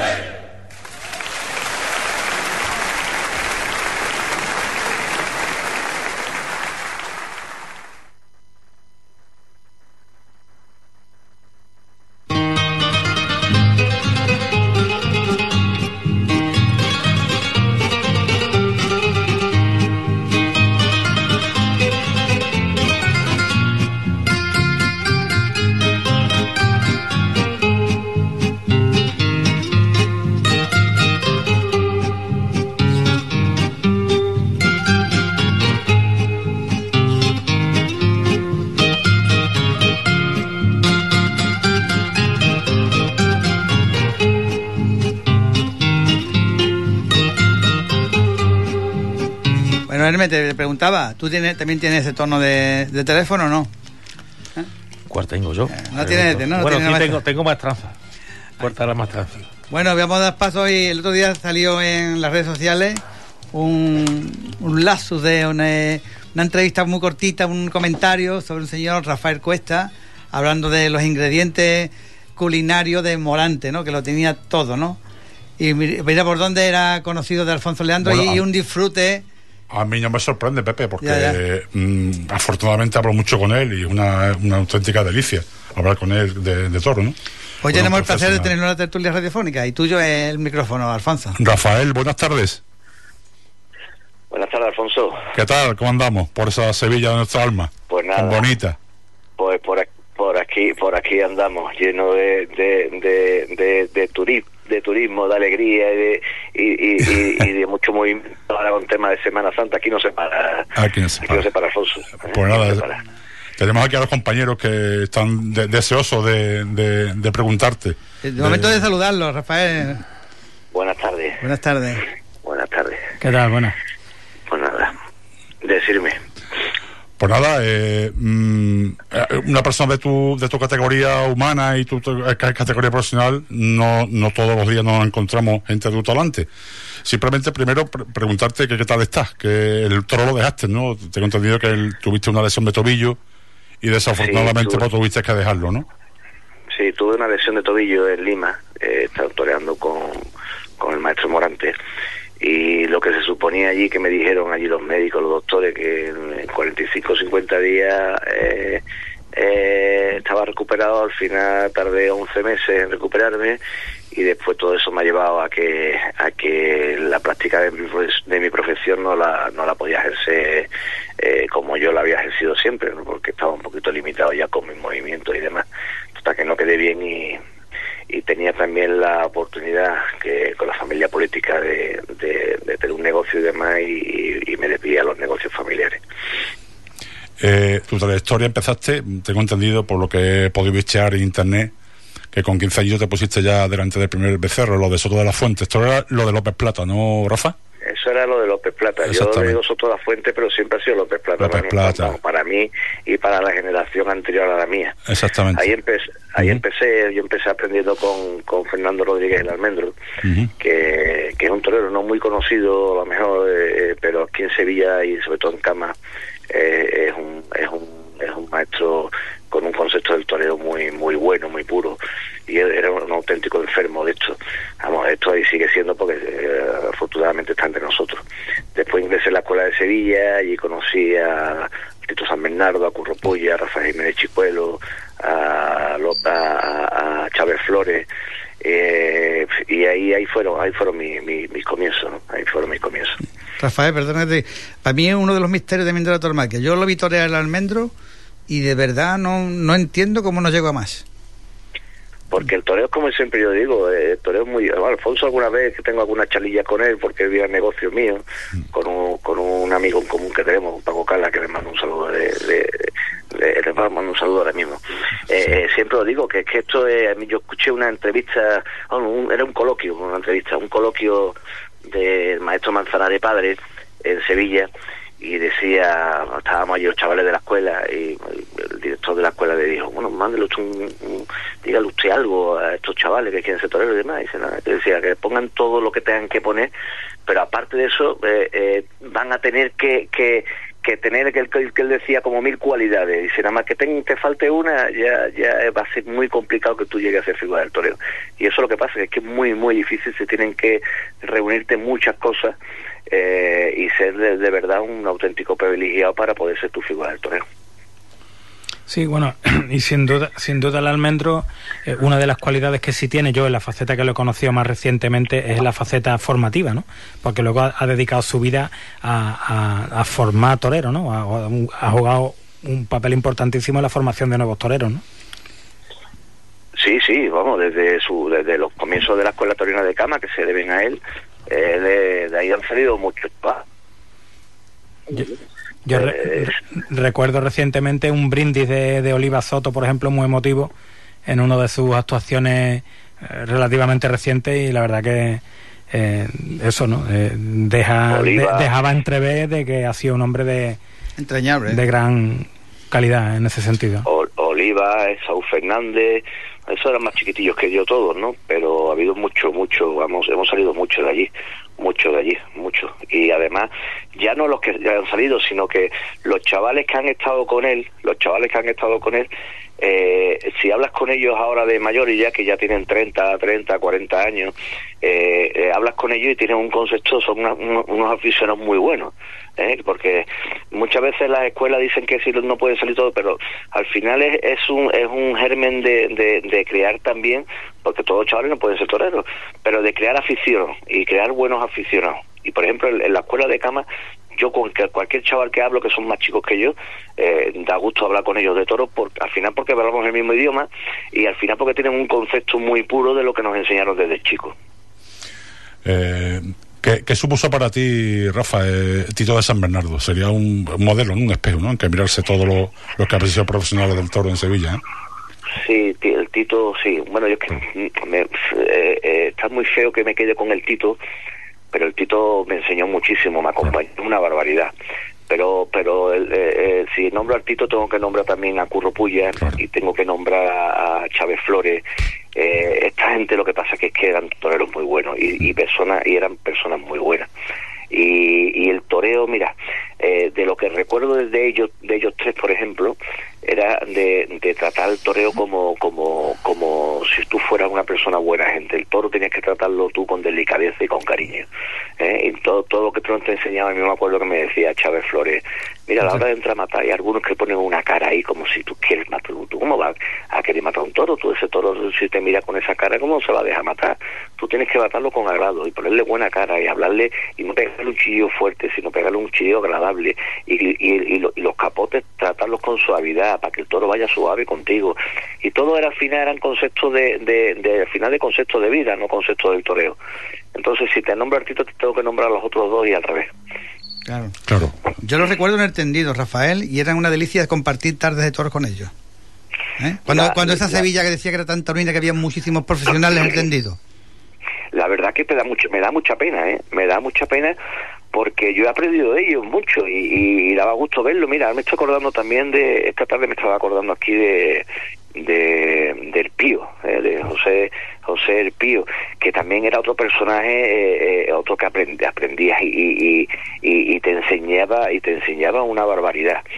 Te preguntaba, ¿tú tienes, también tienes ese tono de, de teléfono o no? ¿Eh? ¿Cuál tengo yo? Eh, no tienes este, ¿no? Bueno, no sí tengo, tengo maestranza. ¿Cuál la maestranza? Bueno, vamos a dar paso hoy. El otro día salió en las redes sociales un, un lapsus de una, una entrevista muy cortita, un comentario sobre un señor, Rafael Cuesta, hablando de los ingredientes culinarios de Morante, ¿no? Que lo tenía todo, ¿no? Y mira por dónde era conocido de Alfonso Leandro, bueno, y, y un disfrute. A mí no me sorprende, Pepe, porque ya, ya. Mmm, afortunadamente hablo mucho con él y es una, una auténtica delicia hablar con él de, de toro, ¿no? Hoy bueno, tenemos el placer de tener una tertulia radiofónica y tuyo es el micrófono, Alfonso. Rafael, buenas tardes. Buenas tardes, Alfonso. ¿Qué tal? ¿Cómo andamos? Por esa Sevilla de nuestra alma. Pues nada. Tan bonita. Pues por aquí, por aquí, por aquí andamos, lleno de, de, de, de, de turismo. de turismo, de alegría y de, y, y, y, y de mucho movimiento ahora con tema de Semana Santa. Aquí no se para, aquí no se para, aquí no se para Alfonso. Pues nada, para. Tenemos aquí a los compañeros que están de, deseosos de, de, de preguntarte. El momento de, de saludarlos, Rafael. Buenas tardes. Buenas tardes. Buenas tardes. ¿Qué tal? Buenas. Pues nada, decirme. Pues nada, eh, una persona de tu de tu categoría humana y tu, tu categoría profesional, no no todos los días nos encontramos gente de tu talante. Simplemente primero pre preguntarte que qué tal estás, que el toro lo dejaste, ¿no? Tengo entendido que el, tuviste una lesión de tobillo y desafortunadamente sí, tuve, pues tuviste que dejarlo, ¿no? Sí, tuve una lesión de tobillo en Lima, eh, estaba toreando con, con el maestro Morante. Y lo que se suponía allí, que me dijeron allí los médicos, los doctores, que en cuarenta y cinco o cincuenta días eh, eh, estaba recuperado. Al final tardé once meses en recuperarme y después todo eso me ha llevado a que a que la práctica de mi, de mi profesión no la no la podía ejercer eh, como yo la había ejercido siempre, ¿no? Porque estaba un poquito limitado ya con mis movimientos y demás, hasta que no quedé bien y... y tenía también la oportunidad que con la familia política de, de, de tener un negocio y demás y, y me desvié a los negocios familiares. Eh, tu trayectoria empezaste, tengo entendido por lo que he podido bichear en internet, que con quince años te pusiste ya delante del primer becerro, lo de Soto de la Fuente. Esto era lo de López Plata, ¿no, Rafa? Eso era lo de López Plata. Yo le digo Soto de la Fuente, pero siempre ha sido López Plata. López Plata. Para, para mí y para la generación anterior a la mía. Exactamente. Ahí empecé, ahí uh-huh. empecé, yo empecé aprendiendo con, con Fernando Rodríguez el Almendro, uh-huh. que, que es un torero no muy conocido, a lo mejor, eh, pero aquí en Sevilla y sobre todo en Cama, eh, es un, es un, es un maestro con un concepto del toreo muy muy bueno, muy puro, y era un auténtico enfermo de esto. Vamos, esto ahí sigue siendo porque eh, afortunadamente está entre nosotros. Después ingresé en la Escuela de Sevilla y conocí a Tito San Bernardo, a Curro Pulla, a Rafael Jiménez Chicuelo, a, a, a Chávez Flores, eh, y ahí ahí fueron ahí fueron mis, mis, mis comienzos, ¿no? Ahí fueron mis comienzos. Rafael, perdónate, para mí es uno de los misterios también de la tauromaquia. Yo lo vi torear el almendro y de verdad no, no entiendo cómo no llego a más. Porque el toreo, como siempre yo digo, el toreo es muy... Bueno, Alfonso alguna vez que tengo alguna charlilla con él, porque él vive el negocio mío, con un, con un amigo en común que tenemos, Paco Cala, que le mando un saludo, de, de, de, le mando un saludo ahora mismo. Eh, siempre lo digo, que es que esto es... Yo escuché una entrevista, bueno, un, era un coloquio, una entrevista, un coloquio del maestro Manzanares Padre en Sevilla, y decía, estábamos allí los chavales de la escuela y el director de la escuela le dijo, bueno, mándele usted un, un, dígale usted algo a estos chavales que quieren ser toreros y demás. Y dice, nada, que decía que pongan todo lo que tengan que poner, pero aparte de eso eh, eh, van a tener que, que, que tener, que él, que él decía, como mil cualidades. Dice, nada más que te, te falte una, ya ya va a ser muy complicado que tú llegues a ser figura del toreo. Y eso lo que pasa es que es muy, muy difícil, se tienen que reunirte muchas cosas eh, y ser de, de verdad un auténtico privilegiado para poder ser tu figura del toreo. Sí, bueno, y sin duda, sin duda el almendro, eh, una de las cualidades que sí tiene, yo en la faceta que lo he conocido más recientemente, es la faceta formativa, ¿no? Porque luego ha, ha dedicado su vida a, a, a formar toreros, ¿no? Ha, ha jugado un papel importantísimo en la formación de nuevos toreros, ¿no? Sí, sí, vamos, desde su desde los comienzos de la Escuela Taurina de Cama, que se deben a él, eh, de, de ahí han salido muchos. Yo, yo re, recuerdo recientemente un brindis de, de Oliva Soto, por ejemplo, muy emotivo, en una de sus actuaciones eh, relativamente recientes, y la verdad que eh, eso, ¿no? Eh, deja, de, dejaba entrever de que ha sido un hombre de, entrañable, de gran calidad en ese sentido. O, Oliva, Saúl Fernández, esos eran más chiquitillos que yo todos, ¿no? Pero ha habido mucho, mucho, vamos, hemos salido mucho de allí, mucho de allí, mucho. Y además, ya no los que ya han salido, sino que los chavales que han estado con él, los chavales que han estado con él, eh, si hablas con ellos ahora de mayores, ya que ya tienen treinta, treinta, cuarenta años, eh, eh, hablas con ellos y tienen un concepto, son una, unos, unos aficionados muy buenos. ¿Eh? Porque muchas veces las escuelas dicen que sí, no puede salir todo, pero al final es, es un es un germen de, de, de crear también, porque todos los chavales no pueden ser toreros, pero de crear afición y crear buenos aficionados. Y por ejemplo en, en la Escuela de Cama, yo con cualquier chaval que hablo, que son más chicos que yo, eh, da gusto hablar con ellos de toros, porque al final porque hablamos el mismo idioma, y al final porque tienen un concepto muy puro de lo que nos enseñaron desde chicos. Eh... ¿Qué, ¿Qué supuso para ti, Rafa, eh, Tito de San Bernardo? Sería un modelo, ¿no? Un espejo, ¿no? En que mirarse todos los lo que habéis sido profesionales del toro en Sevilla, ¿eh? Sí, el Tito, sí. Bueno, yo que me, eh, eh, está muy feo que me quede con el Tito, pero el Tito me enseñó muchísimo, me acompañó una barbaridad. Pero pero eh, eh, si nombro al Tito, tengo que nombrar también a Curro Pulla, claro, y tengo que nombrar a, a Chávez Flores. Eh, esta gente, lo que pasa que es que eran toreros muy buenos y, y personas y eran personas muy buenas. Y, y el toreo, mira, eh, de lo que recuerdo de ellos, de ellos tres, por ejemplo, era de, de tratar el toreo como como como si tú fueras una persona buena gente. El toro tenías que tratarlo tú con delicadeza y con cariño. ¿Eh? Y todo todo lo que tú te enseñabas, a mí me acuerdo que me decía Chávez Flores, mira, a la hora de entrar a matar, hay algunos que ponen una cara ahí como si tú quieres matar. ¿Tú cómo vas a querer matar a un toro? Tú ese toro, si te mira con esa cara, ¿cómo se va a dejar matar? Tú tienes que matarlo con agrado y ponerle buena cara y hablarle, y no pegarle un chillido fuerte, sino pegarle un chillido agradable, y, y, y, y, lo, y los capotes tratarlos con suavidad para que el toro vaya suave contigo. Y todo era al final eran conceptos de, de, de al final de conceptos de vida, no conceptos del toreo. Entonces, si te nombro al Tito, te tengo que nombrar a los otros dos y al revés. Claro, claro. Yo lo recuerdo en el tendido, Rafael, y era una delicia compartir tardes de toros con ellos. ¿Eh? Cuando, la, cuando esa la, Sevilla que decía que era tan taurina, que había muchísimos profesionales en el tendido. La verdad que me da mucho, me da mucha pena, ¿eh? Me da mucha pena porque yo he aprendido de ellos mucho y, y, y daba gusto verlo. Mira, me estoy acordando también de, esta tarde me estaba acordando aquí de de del Pío, eh, de José José el Pío, que también era otro personaje, eh, eh, otro que aprendí, aprendías y, y, y, y te enseñaba y te enseñaba una barbaridad.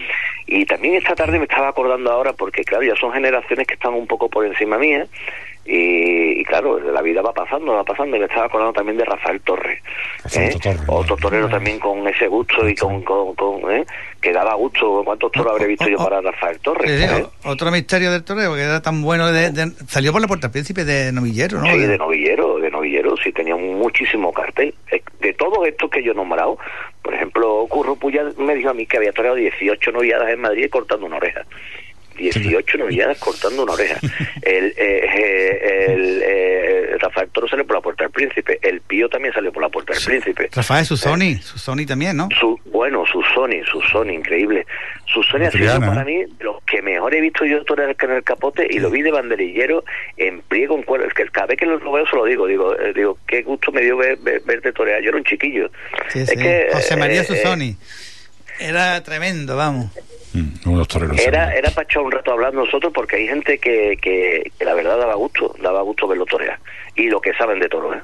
Y también esta tarde me estaba acordando ahora, porque claro, ya son generaciones que están un poco por encima mía, y, y claro, la vida va pasando, va pasando, y me estaba acordando también de Rafael Torres, ¿eh? Torres otro torero también con ese gusto y con, con, con ¿eh? que daba gusto. ¿Cuántos toros habré visto yo para Rafael Torres? Sí, ¿eh? Otro misterio del toreo, que era tan bueno, de, de, salió por la Puerta Príncipe de novillero, ¿no? Sí, de novillero, de novillero, sí, tenía muchísimo cartel. De todos estos que yo he nombrado, por ejemplo, Curro Puya me dijo a mí que había toreado dieciocho novilladas en Madrid cortando una oreja. dieciocho novilladas cortando una oreja. El, eh, el eh, Rafael Toro salió por la Puerta del Príncipe. El Pío también salió por la Puerta del Príncipe. Rafael Susoni, eh, Susoni también, ¿no? Su, bueno, Susoni, Susoni, increíble. Susoni ha sido para mí lo que mejor he visto yo torear en el capote, y lo vi de banderillero en pliego, en cuero. Es que cada vez que lo veo se lo digo, digo, eh, digo, qué gusto me dio ver, ver, verte torear. Yo era un chiquillo. Sí, es sí. que, José María eh, Susoni. Eh, Era tremendo, vamos. Era, era para echar un rato a hablar nosotros, porque hay gente que, que, que la verdad daba gusto, daba gusto verlo torear, y lo que saben de toro, ¿eh?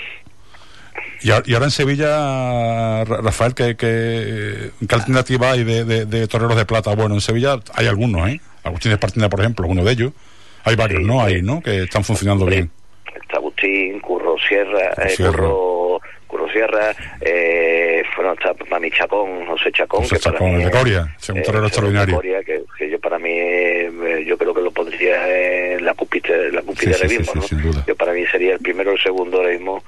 Y ahora en Sevilla, Rafael, ¿qué, qué, qué alternativa hay de, de, de toreros de plata? Bueno, en Sevilla hay algunos, ¿eh? Agustín Espartina, por ejemplo, uno de ellos. Hay varios, sí, ¿no? Hay, ¿no? Que están funcionando sí. bien. Está Agustín, Curro Sierra, Curro Sierra. Eh, Curro... Curro Sierra, eh, bueno, está Mami Chacón, José Chacón, José que Chacón, para mí de Coria, es un torero eh, extraordinario. Coria, que, que yo para mí, eh, yo creo que lo pondría en la cúspide, la cúspide sí, ahora mismo, sí, sí, ¿no? Sin duda. Yo para mí sería el primero, el segundo ahora mismo,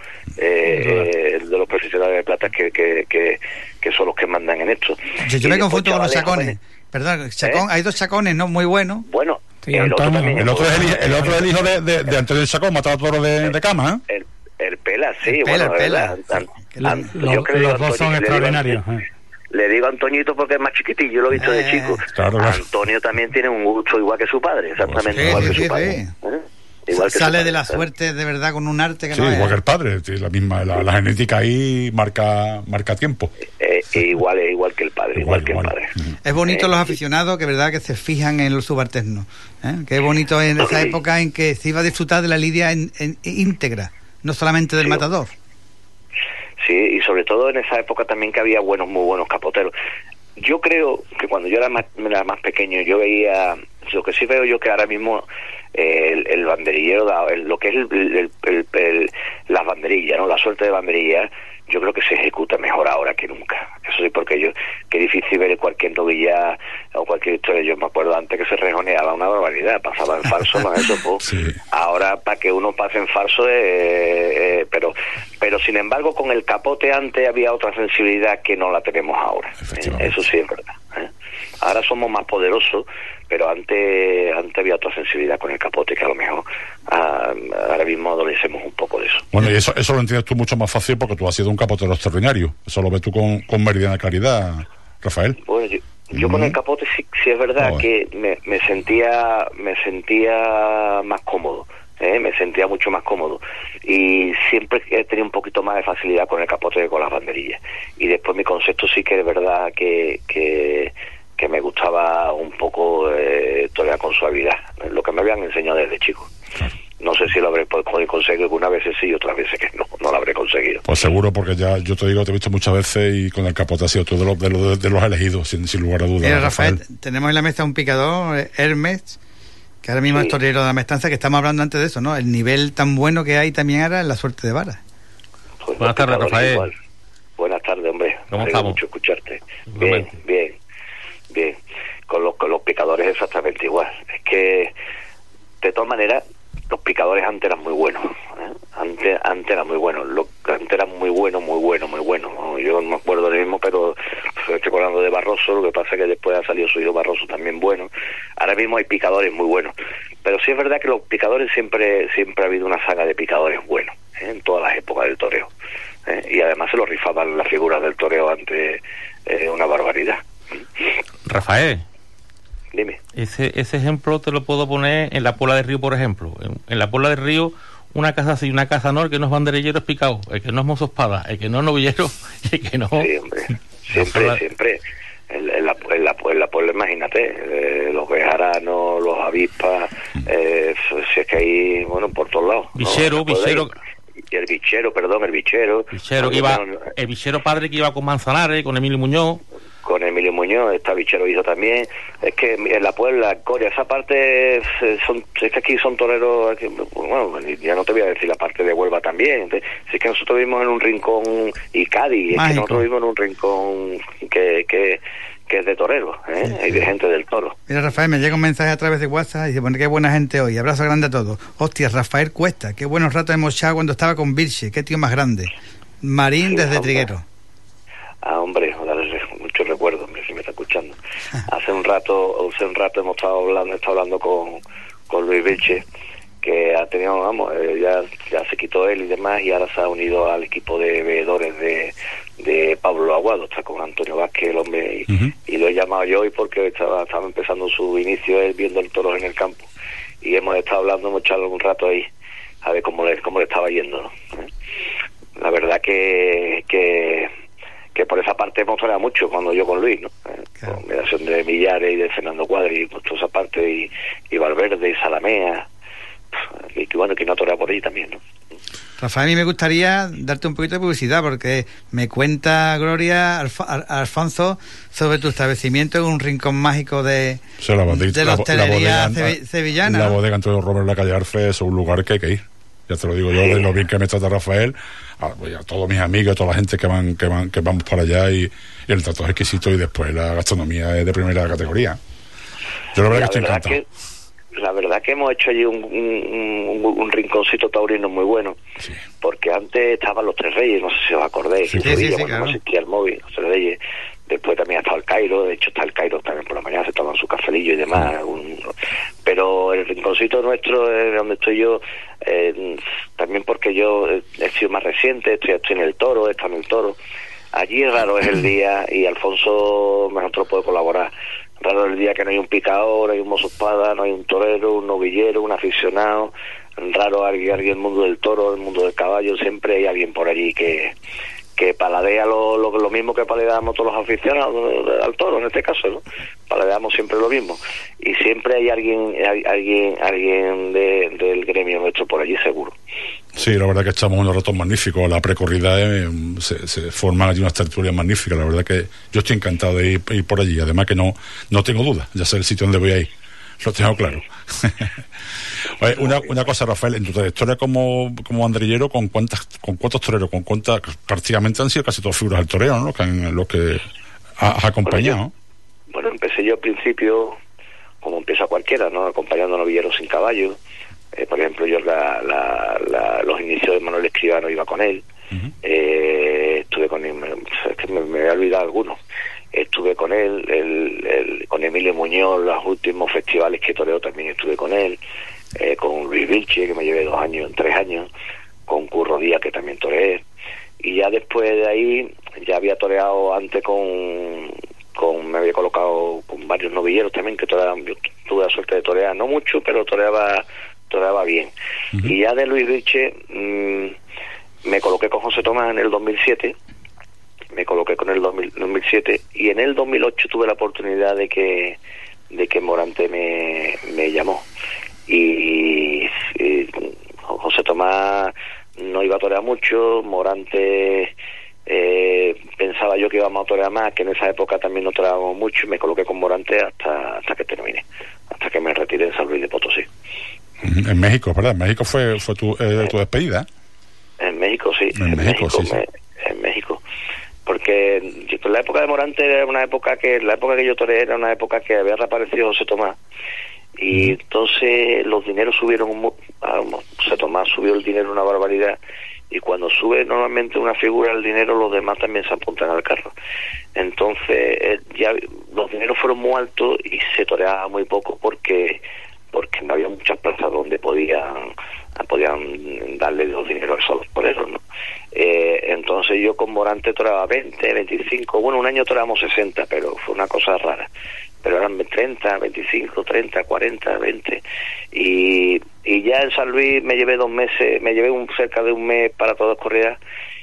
eh, el de los profesionales de plata que, que, que, que son los que mandan en esto. Yo, yo me confundo con los Chacones. Jóvenes. Perdón, Chacón, ¿eh? Hay dos Chacones, ¿no? Muy buenos. Bueno, sí, el, otro también, el otro es el, el otro es el hijo de, de, de Antonio Chacón, matado a toro de, de cama, ¿eh? El, El Pela, sí, el bueno, Pela, Pela. An, an, an, los, yo creo los dos son extraordinarios. Le digo, le digo a Antoñito porque es más chiquitillo, yo lo he visto eh, de chico. Claro, claro. Antonio también tiene un gusto igual que su padre, exactamente sí, igual sí, que sí, su padre. Sí. ¿Eh? Igual que sale padre, de la ¿eh? suerte de verdad con un arte que sí, no es. igual que el padre, la misma la, la genética ahí marca marca tiempo. Eh, eh, igual igual que el padre, igual, igual que igual. el padre. Es bonito eh, los aficionados que verdad que se fijan en los subalternos, ¿eh? Que es bonito en esa sí. época en que se iba a disfrutar de la lidia en, en, íntegra, no solamente del sí. matador. Sí, y sobre todo en esa época también que había buenos, muy buenos capoteros. Yo creo que cuando yo era más, era más pequeño, yo veía, lo que sí veo yo que ahora mismo eh, el, el banderillero, el, lo que es el, el, el, el, las banderillas, ¿no? La suerte de banderillas, yo creo que se ejecuta mejor ahora que nunca. Eso sí, porque yo, qué difícil ver cualquier novilla o cualquier historia. Yo me acuerdo antes que se rejoneaba una barbaridad, pasaba en falso, más eso, pues. Sí. Ahora, para que uno pase en falso, eh, eh, pero pero sin embargo, con el capote antes había otra sensibilidad que no la tenemos ahora. Eh, eso sí es verdad. ¿eh? Ahora somos más poderosos, pero antes antes había otra sensibilidad con el capote que a lo mejor ah, ahora mismo adolecemos un poco de eso. Bueno, y eso eso lo entiendes tú mucho más fácil porque tú has sido un capotero extraordinario. Eso lo ves tú con, con meridiana claridad, Rafael. Bueno, yo, yo mm. con el capote sí, sí es verdad oh, que me, me sentía me sentía más cómodo. Eh, me sentía mucho más cómodo y siempre he tenido un poquito más de facilidad con el capote que con las banderillas, y después mi concepto sí que es verdad que, que, que me gustaba un poco eh, torear con suavidad, lo que me habían enseñado desde chico. No sé si lo habré podido conseguir, algunas veces sí y otras veces que no, no lo habré conseguido. Pues seguro, porque ya yo te digo, te he visto muchas veces y con el capote ha sido tú de los, de los, de los elegidos, sin, sin lugar a dudas. Mira, Rafael, Rafael, tenemos en la mesa un picador, Hermes, que ahora mismo sí. es torero de la maestranza, que estamos hablando antes de eso, ¿no? El nivel tan bueno que hay también ahora en la suerte de vara. Pues buenas tardes, Rafael. Igual. Buenas tardes, hombre. ¿Cómo Me estamos? mucho escucharte. Bien, bien, bien. Con los, con los picadores exactamente igual. Es que, de todas maneras, los picadores antes eran muy buenos. ¿eh? Antes, antes eran muy buenos. Los, antes eran muy buenos, muy buenos, muy buenos. ¿no? Yo no me acuerdo del mismo, pero estoy hablando de Barroso. Lo que pasa es que después ha salido su hijo Barroso también bueno. Ahora mismo hay picadores muy buenos. Pero sí es verdad que los picadores siempre siempre ha habido una saga de picadores buenos, ¿eh? en todas las épocas del toreo. ¿eh? Y además se los rifaban las figuras del toreo antes, eh, una barbaridad. Rafael. Dime. Ese ese ejemplo te lo puedo poner en la Puebla del Río, por ejemplo. En, en la Puebla del Río, una casa sí, una casa no, el que no es banderillero es picado, el que no es mozo espada, el que no es novillero, el que no... Sí, hombre, siempre, la... siempre. En, en, la, en, la, en la Puebla, imagínate, eh, los bejaranos, los avispas, eh, si es que hay, bueno, por todos lados. Bichero, ¿no? bichero... Y el bichero, perdón, el bichero. bichero que iba, el bichero padre que iba con Manzanares, con Emilio Muñoz... con Emilio Muñoz, está Bichero Hijo también. Es que en la Puebla, Coria, esa parte son, es que aquí son toreros, aquí, bueno, ya no te voy a decir la parte de Huelva también. Entonces, si es que nosotros vivimos en un rincón, y Cádiz, es que nosotros vivimos en un rincón que, que, que es de toreros, ¿eh? Sí, sí. Y de gente del toro. Mira, Rafael, me llega un mensaje a través de WhatsApp y dice, bueno, qué buena gente hoy, abrazo grande a todos. Hostia, Rafael Cuesta, qué buenos ratos hemos echado cuando estaba con Virche, qué tío más grande. Marín, sí, desde hombre. Triguero. Ah, hombre, muchos recuerdos, si me está escuchando. Hace un rato, hace un rato hemos estado hablando, he estado hablando con, con Luis Virche, que ha tenido, vamos, eh, ya, ya se quitó él y demás, y ahora se ha unido al equipo de veedores de, de Pablo Aguado, está con Antonio Vázquez, el hombre, y, uh-huh. y lo he llamado yo hoy porque estaba, estaba empezando su inicio él viendo el toro en el campo, y hemos estado hablando, hemos echado un rato ahí, a ver cómo le, cómo le estaba yendo, ¿no? La verdad que, que, que por esa parte hemos hablado mucho cuando yo con Luis, ¿no? Claro. Con mediación de Millares y de Fernando Cuadri, pues toda esa parte, y, y Valverde y Salamea, y que bueno, que no torea por ahí también, ¿no? Rafael, a mí me gustaría darte un poquito de publicidad, porque me cuenta Gloria Alf- Alfonso sobre tu establecimiento en un rincón mágico de, o sea, la bodega, de la hostelería la bodega, sevillana. La bodega Antonio Robert de la calle Arfe es un lugar que hay que ir. Ya te lo digo yo, de lo bien que me trata Rafael, a, a todos mis amigos, a toda la gente que van que van que vamos para allá, y, y el trato es exquisito, y después la gastronomía es de primera categoría. Yo la verdad la que estoy verdad encantado. Que, la verdad que hemos hecho allí un, un, un, un rinconcito taurino muy bueno, sí. Porque antes estaban los Tres Reyes, no sé si os acordáis, sí, sí, sí, sí, cuando claro. no existía el móvil, los Tres Reyes. Después también ha estado el Cairo, de hecho está el Cairo también por la mañana, se toman su cafelillo y demás. Un, pero el rinconcito nuestro, eh, donde estoy yo, eh, también porque yo he sido más reciente, estoy, estoy en el Toro, he estado en el Toro. Allí raro es el día, y Alfonso nosotros puede colaborar. Raro es el día que no hay un picador, no hay un mozo espada, no hay un torero, un novillero, un aficionado. Raro alguien, alguien del mundo del toro, del mundo del caballo, siempre hay alguien por allí que... que paladea lo, lo, lo mismo que paladeamos todos los aficionados al toro, en este caso, ¿no? Paladeamos siempre lo mismo. Y siempre hay alguien hay, alguien alguien de, del gremio nuestro por allí, seguro. Sí, la verdad que echamos unos ratos magníficos. La precorrida eh, se, se forman allí unas tertulias magníficas. La verdad que yo estoy encantado de ir, ir por allí. Además que no no tengo duda, ya sé el sitio donde voy a ir. Lo tengo claro. Oye, una, una cosa, Rafael, en tu trayectoria como, como banderillero, ¿con cuántas, con cuántos toreros, con cuántas, prácticamente han sido casi todas figuras del toreo, ¿no? Los que, han, los que has acompañado. Bueno, yo, bueno, empecé yo al principio, como empieza cualquiera, ¿no? Acompañando a novilleros sin caballo. Eh, por ejemplo, yo la, la, la, los inicios de Manuel Escribano iba con él. Uh-huh. Eh, estuve con él, es que me, me he olvidado algunos. Estuve con él, el, el, con Emilio Muñoz, los últimos festivales que toreo también estuve con él, eh, con Luis Vilche, que me llevé dos años, tres años, con Curro Díaz, que también toreé, y ya después de ahí, ya había toreado antes con, con me había colocado con varios novilleros también, que toreaban, yo tuve la suerte de torear, no mucho, pero toreaba, toreaba bien. Uh-huh. Y ya de Luis Vilche, mmm, me coloqué con José Tomás en el dos mil siete, me coloqué con el dos mil siete, y en el dos mil ocho tuve la oportunidad de que de que Morante me, me llamó, y, y José Tomás no iba a torear mucho, Morante eh, pensaba yo que íbamos a torear más, que en esa época también no toreábamos mucho, y me coloqué con Morante hasta hasta que terminé, hasta que me retiré en San Luis de Potosí. En México, ¿verdad? En México fue fue tu, eh, tu despedida. En México, sí. En, en México, México, sí, me, sí. En México. Porque la época de Morante era una época que, la época que yo toreé era una época que había reaparecido José Tomás, y uh-huh. entonces los dineros subieron, José Tomás subió el dinero una barbaridad, y cuando sube normalmente una figura el dinero, los demás también se apuntan al carro. Entonces eh, ya los dineros fueron muy altos y se toreaba muy poco, porque porque no había muchas plazas donde podían podían darle los dineros a los toreros, ¿no? Eh, entonces yo con Morante toreaba veinte, veinticinco, bueno, un año toreamos sesenta, pero fue una cosa rara, pero eran treinta, veinticinco, treinta, cuarenta, veinte, y, y ya en San Luis me llevé dos meses, me llevé un, cerca de un mes para todas corridas,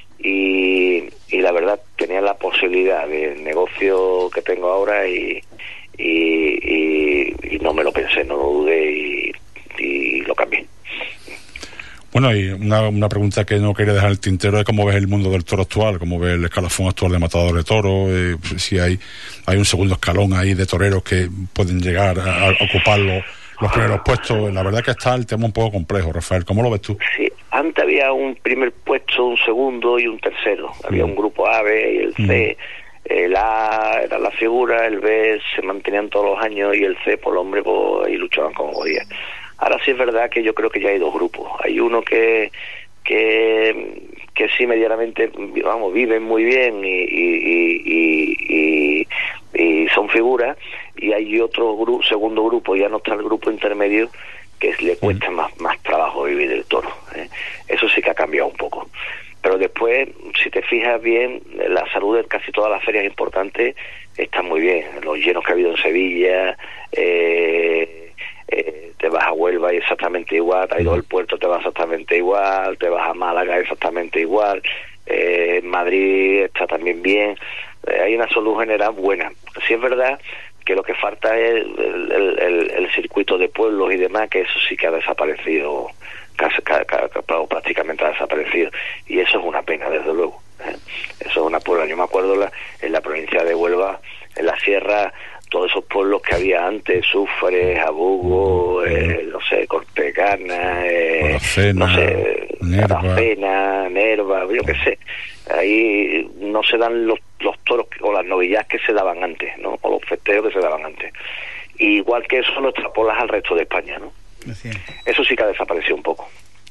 y, y la verdad tenía la posibilidad del negocio que tengo ahora, y Y, y, y no me lo pensé, no lo dudé, y, y lo cambié. Bueno, y una, una pregunta que no quería dejar el tintero es cómo ves el mundo del toro actual, cómo ves el escalafón actual de matadores de toros, eh, si hay hay un segundo escalón ahí de toreros que pueden llegar a, a ocupar los, los primeros puestos. La verdad que está el tema un poco complejo, Rafael, ¿cómo lo ves tú? Sí, antes había un primer puesto, un segundo y un tercero. Había mm. un grupo A, B y el C. Mm. El A era la figura, el B se mantenían todos los años y el C, por el hombre, pues, y luchaban como podían. Ahora sí es verdad que yo creo que ya hay dos grupos. Hay uno que que, que sí medianamente, vamos, viven muy bien y, y, y, y, y son figuras, y hay otro grupo, segundo grupo, ya no está el grupo intermedio, que le cuesta mm. más, más trabajo vivir el toro, ¿eh? Eso sí que ha cambiado un poco. Pero después, si te fijas bien, la salud de casi todas las ferias importantes está muy bien. Los llenos que ha habido en Sevilla, eh... Eh, te vas a Huelva y exactamente igual, te has ido al puerto, te vas exactamente igual, te vas a Málaga exactamente igual, eh, Madrid está también bien, eh, hay una salud general buena. Sí es verdad que lo que falta es el, el, el, el circuito de pueblos y demás, que eso sí que ha desaparecido, casi, casi, prácticamente ha desaparecido, y eso es una pena, desde luego, ¿eh? Eso es una pena. Yo me acuerdo la, en la provincia de Huelva, en la sierra, todos esos pueblos que había antes, Sufres, Abugo, eh, no sé, Cortegana, eh, no sé, Aracena, Nerva, yo qué sé. Ahí no se dan los, los toros o las novillas que se daban antes, ¿no? O los festejos que se daban antes. Y igual que eso lo extrapolas al resto de España, ¿no? Así es. Eso sí que ha desaparecido un poco.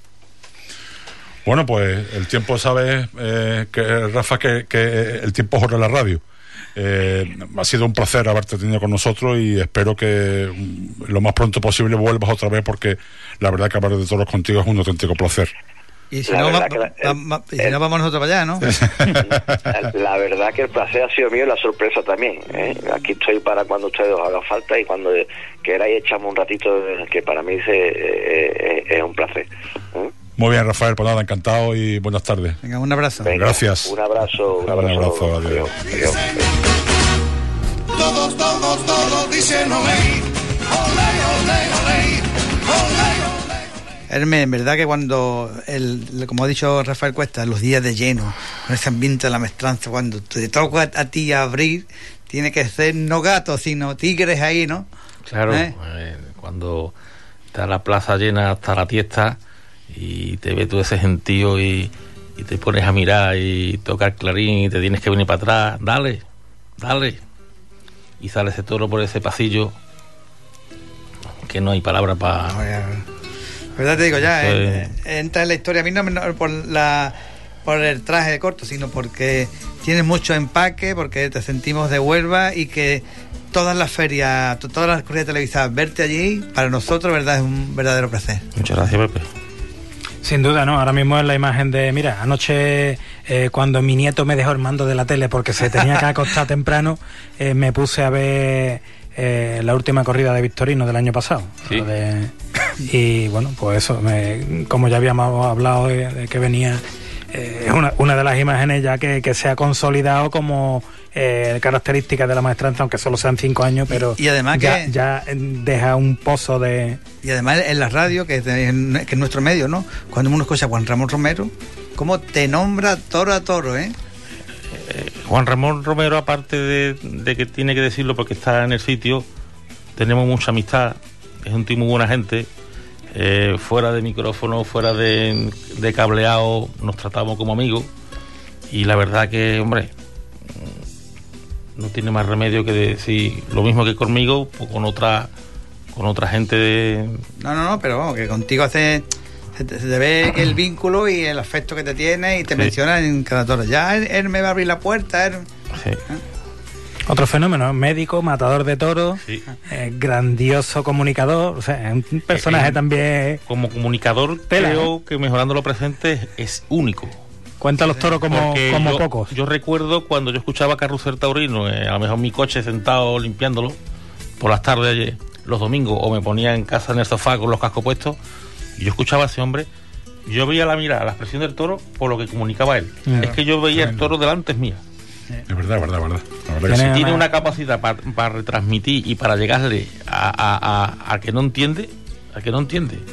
Bueno, pues el tiempo, sabes, eh, que Rafa, que, que el tiempo es oro en la radio. Eh, ha sido un placer haberte tenido con nosotros y espero que lo más pronto posible vuelvas otra vez, porque la verdad que hablar de toros contigo es un auténtico placer. Y si, no, va, la, va, va, y si el, no vamos nosotros para allá, ¿no? La verdad que el placer ha sido mío y la sorpresa también, ¿eh? Aquí estoy para cuando ustedes os haga falta y cuando queráis echamos un ratito, que para mí es, eh, es un placer, ¿eh? Muy bien, Rafael, pues nada, encantado y buenas tardes. Venga, un abrazo. Venga, gracias. Un abrazo, un abrazo. Un abrazo, adiós. Adiós. Todos, todos, todos dicen olé, olé, olé, olé, olé, olé. Hermes, en verdad que cuando, el, como ha dicho Rafael Cuesta, los días de lleno, con ese ambiente de la maestranza, cuando te toca a ti abrir, tiene que ser no gatos, sino tigres ahí, ¿no? Claro, ¿eh? Eh, cuando está la plaza llena hasta la tiesta y te ve todo ese gentío y, y te pones a mirar y tocar clarín y te tienes que venir para atrás, dale, dale, y sale ese toro por ese pasillo que no hay palabra para... verdad te digo ya, sí. eh, entra en la historia, a mí no, no por la por el traje de corto, sino porque tienes mucho empaque, porque te sentimos de Huelva y que todas las ferias, todas las corridas televisadas, verte allí, para nosotros, verdad, es un verdadero placer. Muchas gracias, Pepe. Sin duda, ¿no? Ahora mismo es la imagen de, mira, anoche eh, cuando mi nieto me dejó el mando de la tele porque se tenía que acostar temprano, eh, me puse a ver eh, la última corrida de Victorino del año pasado. Sí. De, y bueno, pues eso, me, como ya habíamos hablado de, de que venía, eh, es una, una de las imágenes ya que, que se ha consolidado como eh, característica de la maestranza, aunque solo sean cinco años, pero y, y además ya, que ya deja un pozo de... Y además en la radio, que es, de, que es nuestro medio, ¿no? Cuando uno escucha a Juan Ramón Romero, ¿cómo te nombra toro a toro, eh? eh Juan Ramón Romero, aparte de, de que tiene que decirlo porque está en el sitio, tenemos mucha amistad, es un tío muy buena gente, eh, fuera de micrófono, fuera de, de cableado, nos tratamos como amigos, y la verdad que, hombre, no tiene más remedio que decir lo mismo que conmigo, pues con otra con otra gente de... No, no, no, pero vamos, que contigo hace... Se te, se te ve el vínculo y el afecto que te tiene y te sí. menciona en cada toro. Ya él, él me va a abrir la puerta. Él... Sí. ¿Eh? Otro fenómeno, médico, matador de toros, sí. eh, grandioso comunicador, o sea, es un personaje es que, también... Como comunicador, tela, creo ¿eh? que mejorando lo presente es único. Cuenta los toros como, como yo, pocos. Yo recuerdo cuando yo escuchaba Carrusel Taurino, eh, a lo mejor en mi coche sentado limpiándolo, por las tardes ayer, los domingos, o me ponía en casa en el sofá con los cascos puestos, y yo escuchaba a ese hombre, yo veía la mirada, la expresión del toro por lo que comunicaba él. Mm. Es que yo veía el toro delante mía. Es verdad, verdad, verdad. La verdad que sí. Tiene una capacidad para pa retransmitir y para llegarle a, a, a, a que no entiende, a que no entiende.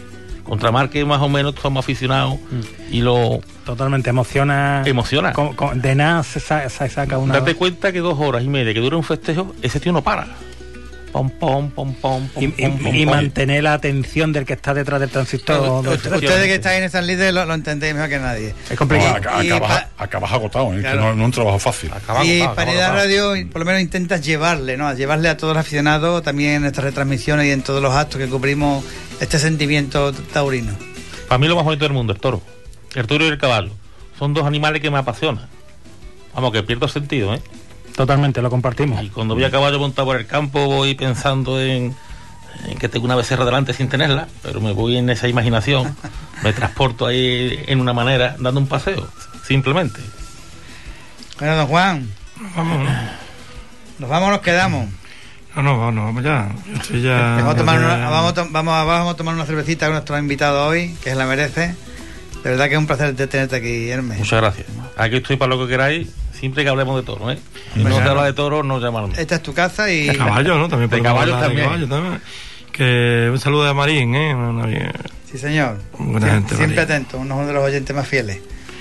Contra Márquez más o menos somos aficionados mm. y lo... Totalmente, emociona. Emociona. Con, con, de nada se, sa se saca una... Date cuenta que dos horas y media que dura un festejo, ese tío no para. Pom, pom, pom, pom, pom, y, pom, y, pom, y pom. mantener la atención del que está detrás del transistor. Usted, ustedes que estáis en San Líder lo, lo entendéis mejor que nadie. Es complicado. No, acabas, acabas agotado, ¿eh? Claro. Que no, no es un trabajo fácil. Acaba y Hispanidad Radio por lo menos intentas llevarle, ¿no? A llevarle a todos los aficionados, también en estas retransmisiones y en todos los actos que cubrimos, este sentimiento taurino. Para mí lo más bonito del mundo, el toro. El toro y el caballo. Son dos animales que me apasionan. Vamos, que pierdo sentido, ¿eh? Totalmente, lo compartimos. Y cuando voy a caballo montado por el campo voy pensando en, en que tengo una becerra delante sin tenerla, pero me voy en esa imaginación, me transporto ahí en una manera, dando un paseo, simplemente. Bueno, don Juan, vamos, ¿no? ¿Nos vamos o nos quedamos? No, no, vamos, vamos ya. Estoy ya vamos, a tomar una, vamos, a, vamos, vamos a tomar una cervecita con nuestro invitado hoy, que la merece. De verdad que es un placer de tenerte aquí, Hermes. Muchas gracias. Aquí estoy para lo que queráis. Siempre que hablemos de toro, ¿eh? Si no se habla de toro, no llamarme. Esta es tu casa y... De caballo, ¿no? También de caballo también. De caballo también. Que un saludo de Marín, ¿eh? Una, una, sí, señor. Buena Sie gente, siempre Marín. atento, uno de los oyentes más fieles.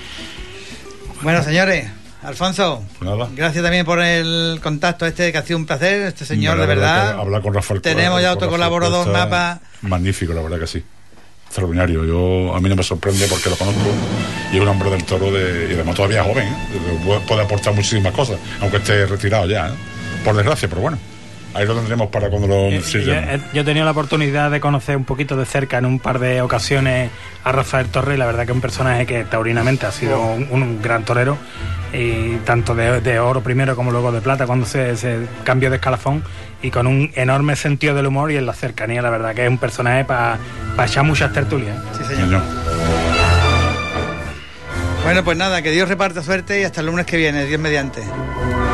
Bueno, señores, Alfonso, Nada. gracias también por el contacto este, que ha sido un placer, este señor, de verdad. Hablar con Rafael. Tenemos ya otro colaborador, Mapa. Magnífico, la verdad que sí. Extraordinario. Yo, a mí no me sorprende porque lo conozco y es un hombre del toro de, y además todavía joven, ¿eh? Puede aportar muchísimas cosas, aunque esté retirado ya, ¿eh? Por desgracia, pero bueno, ahí lo tendremos para cuando lo eh, necesiten. Yo, yo he tenido la oportunidad de conocer un poquito de cerca en un par de ocasiones a Rafael Torres y la verdad que es un personaje que taurinamente ha sido un, un gran torero, y tanto de, de oro primero como luego de plata cuando se, se cambió de escalafón, y con un enorme sentido del humor y en la cercanía. La verdad que es un personaje para pa echar muchas tertulias. Sí, señor. señor. Bueno, pues nada, que Dios reparta suerte y hasta el lunes que viene, Dios mediante.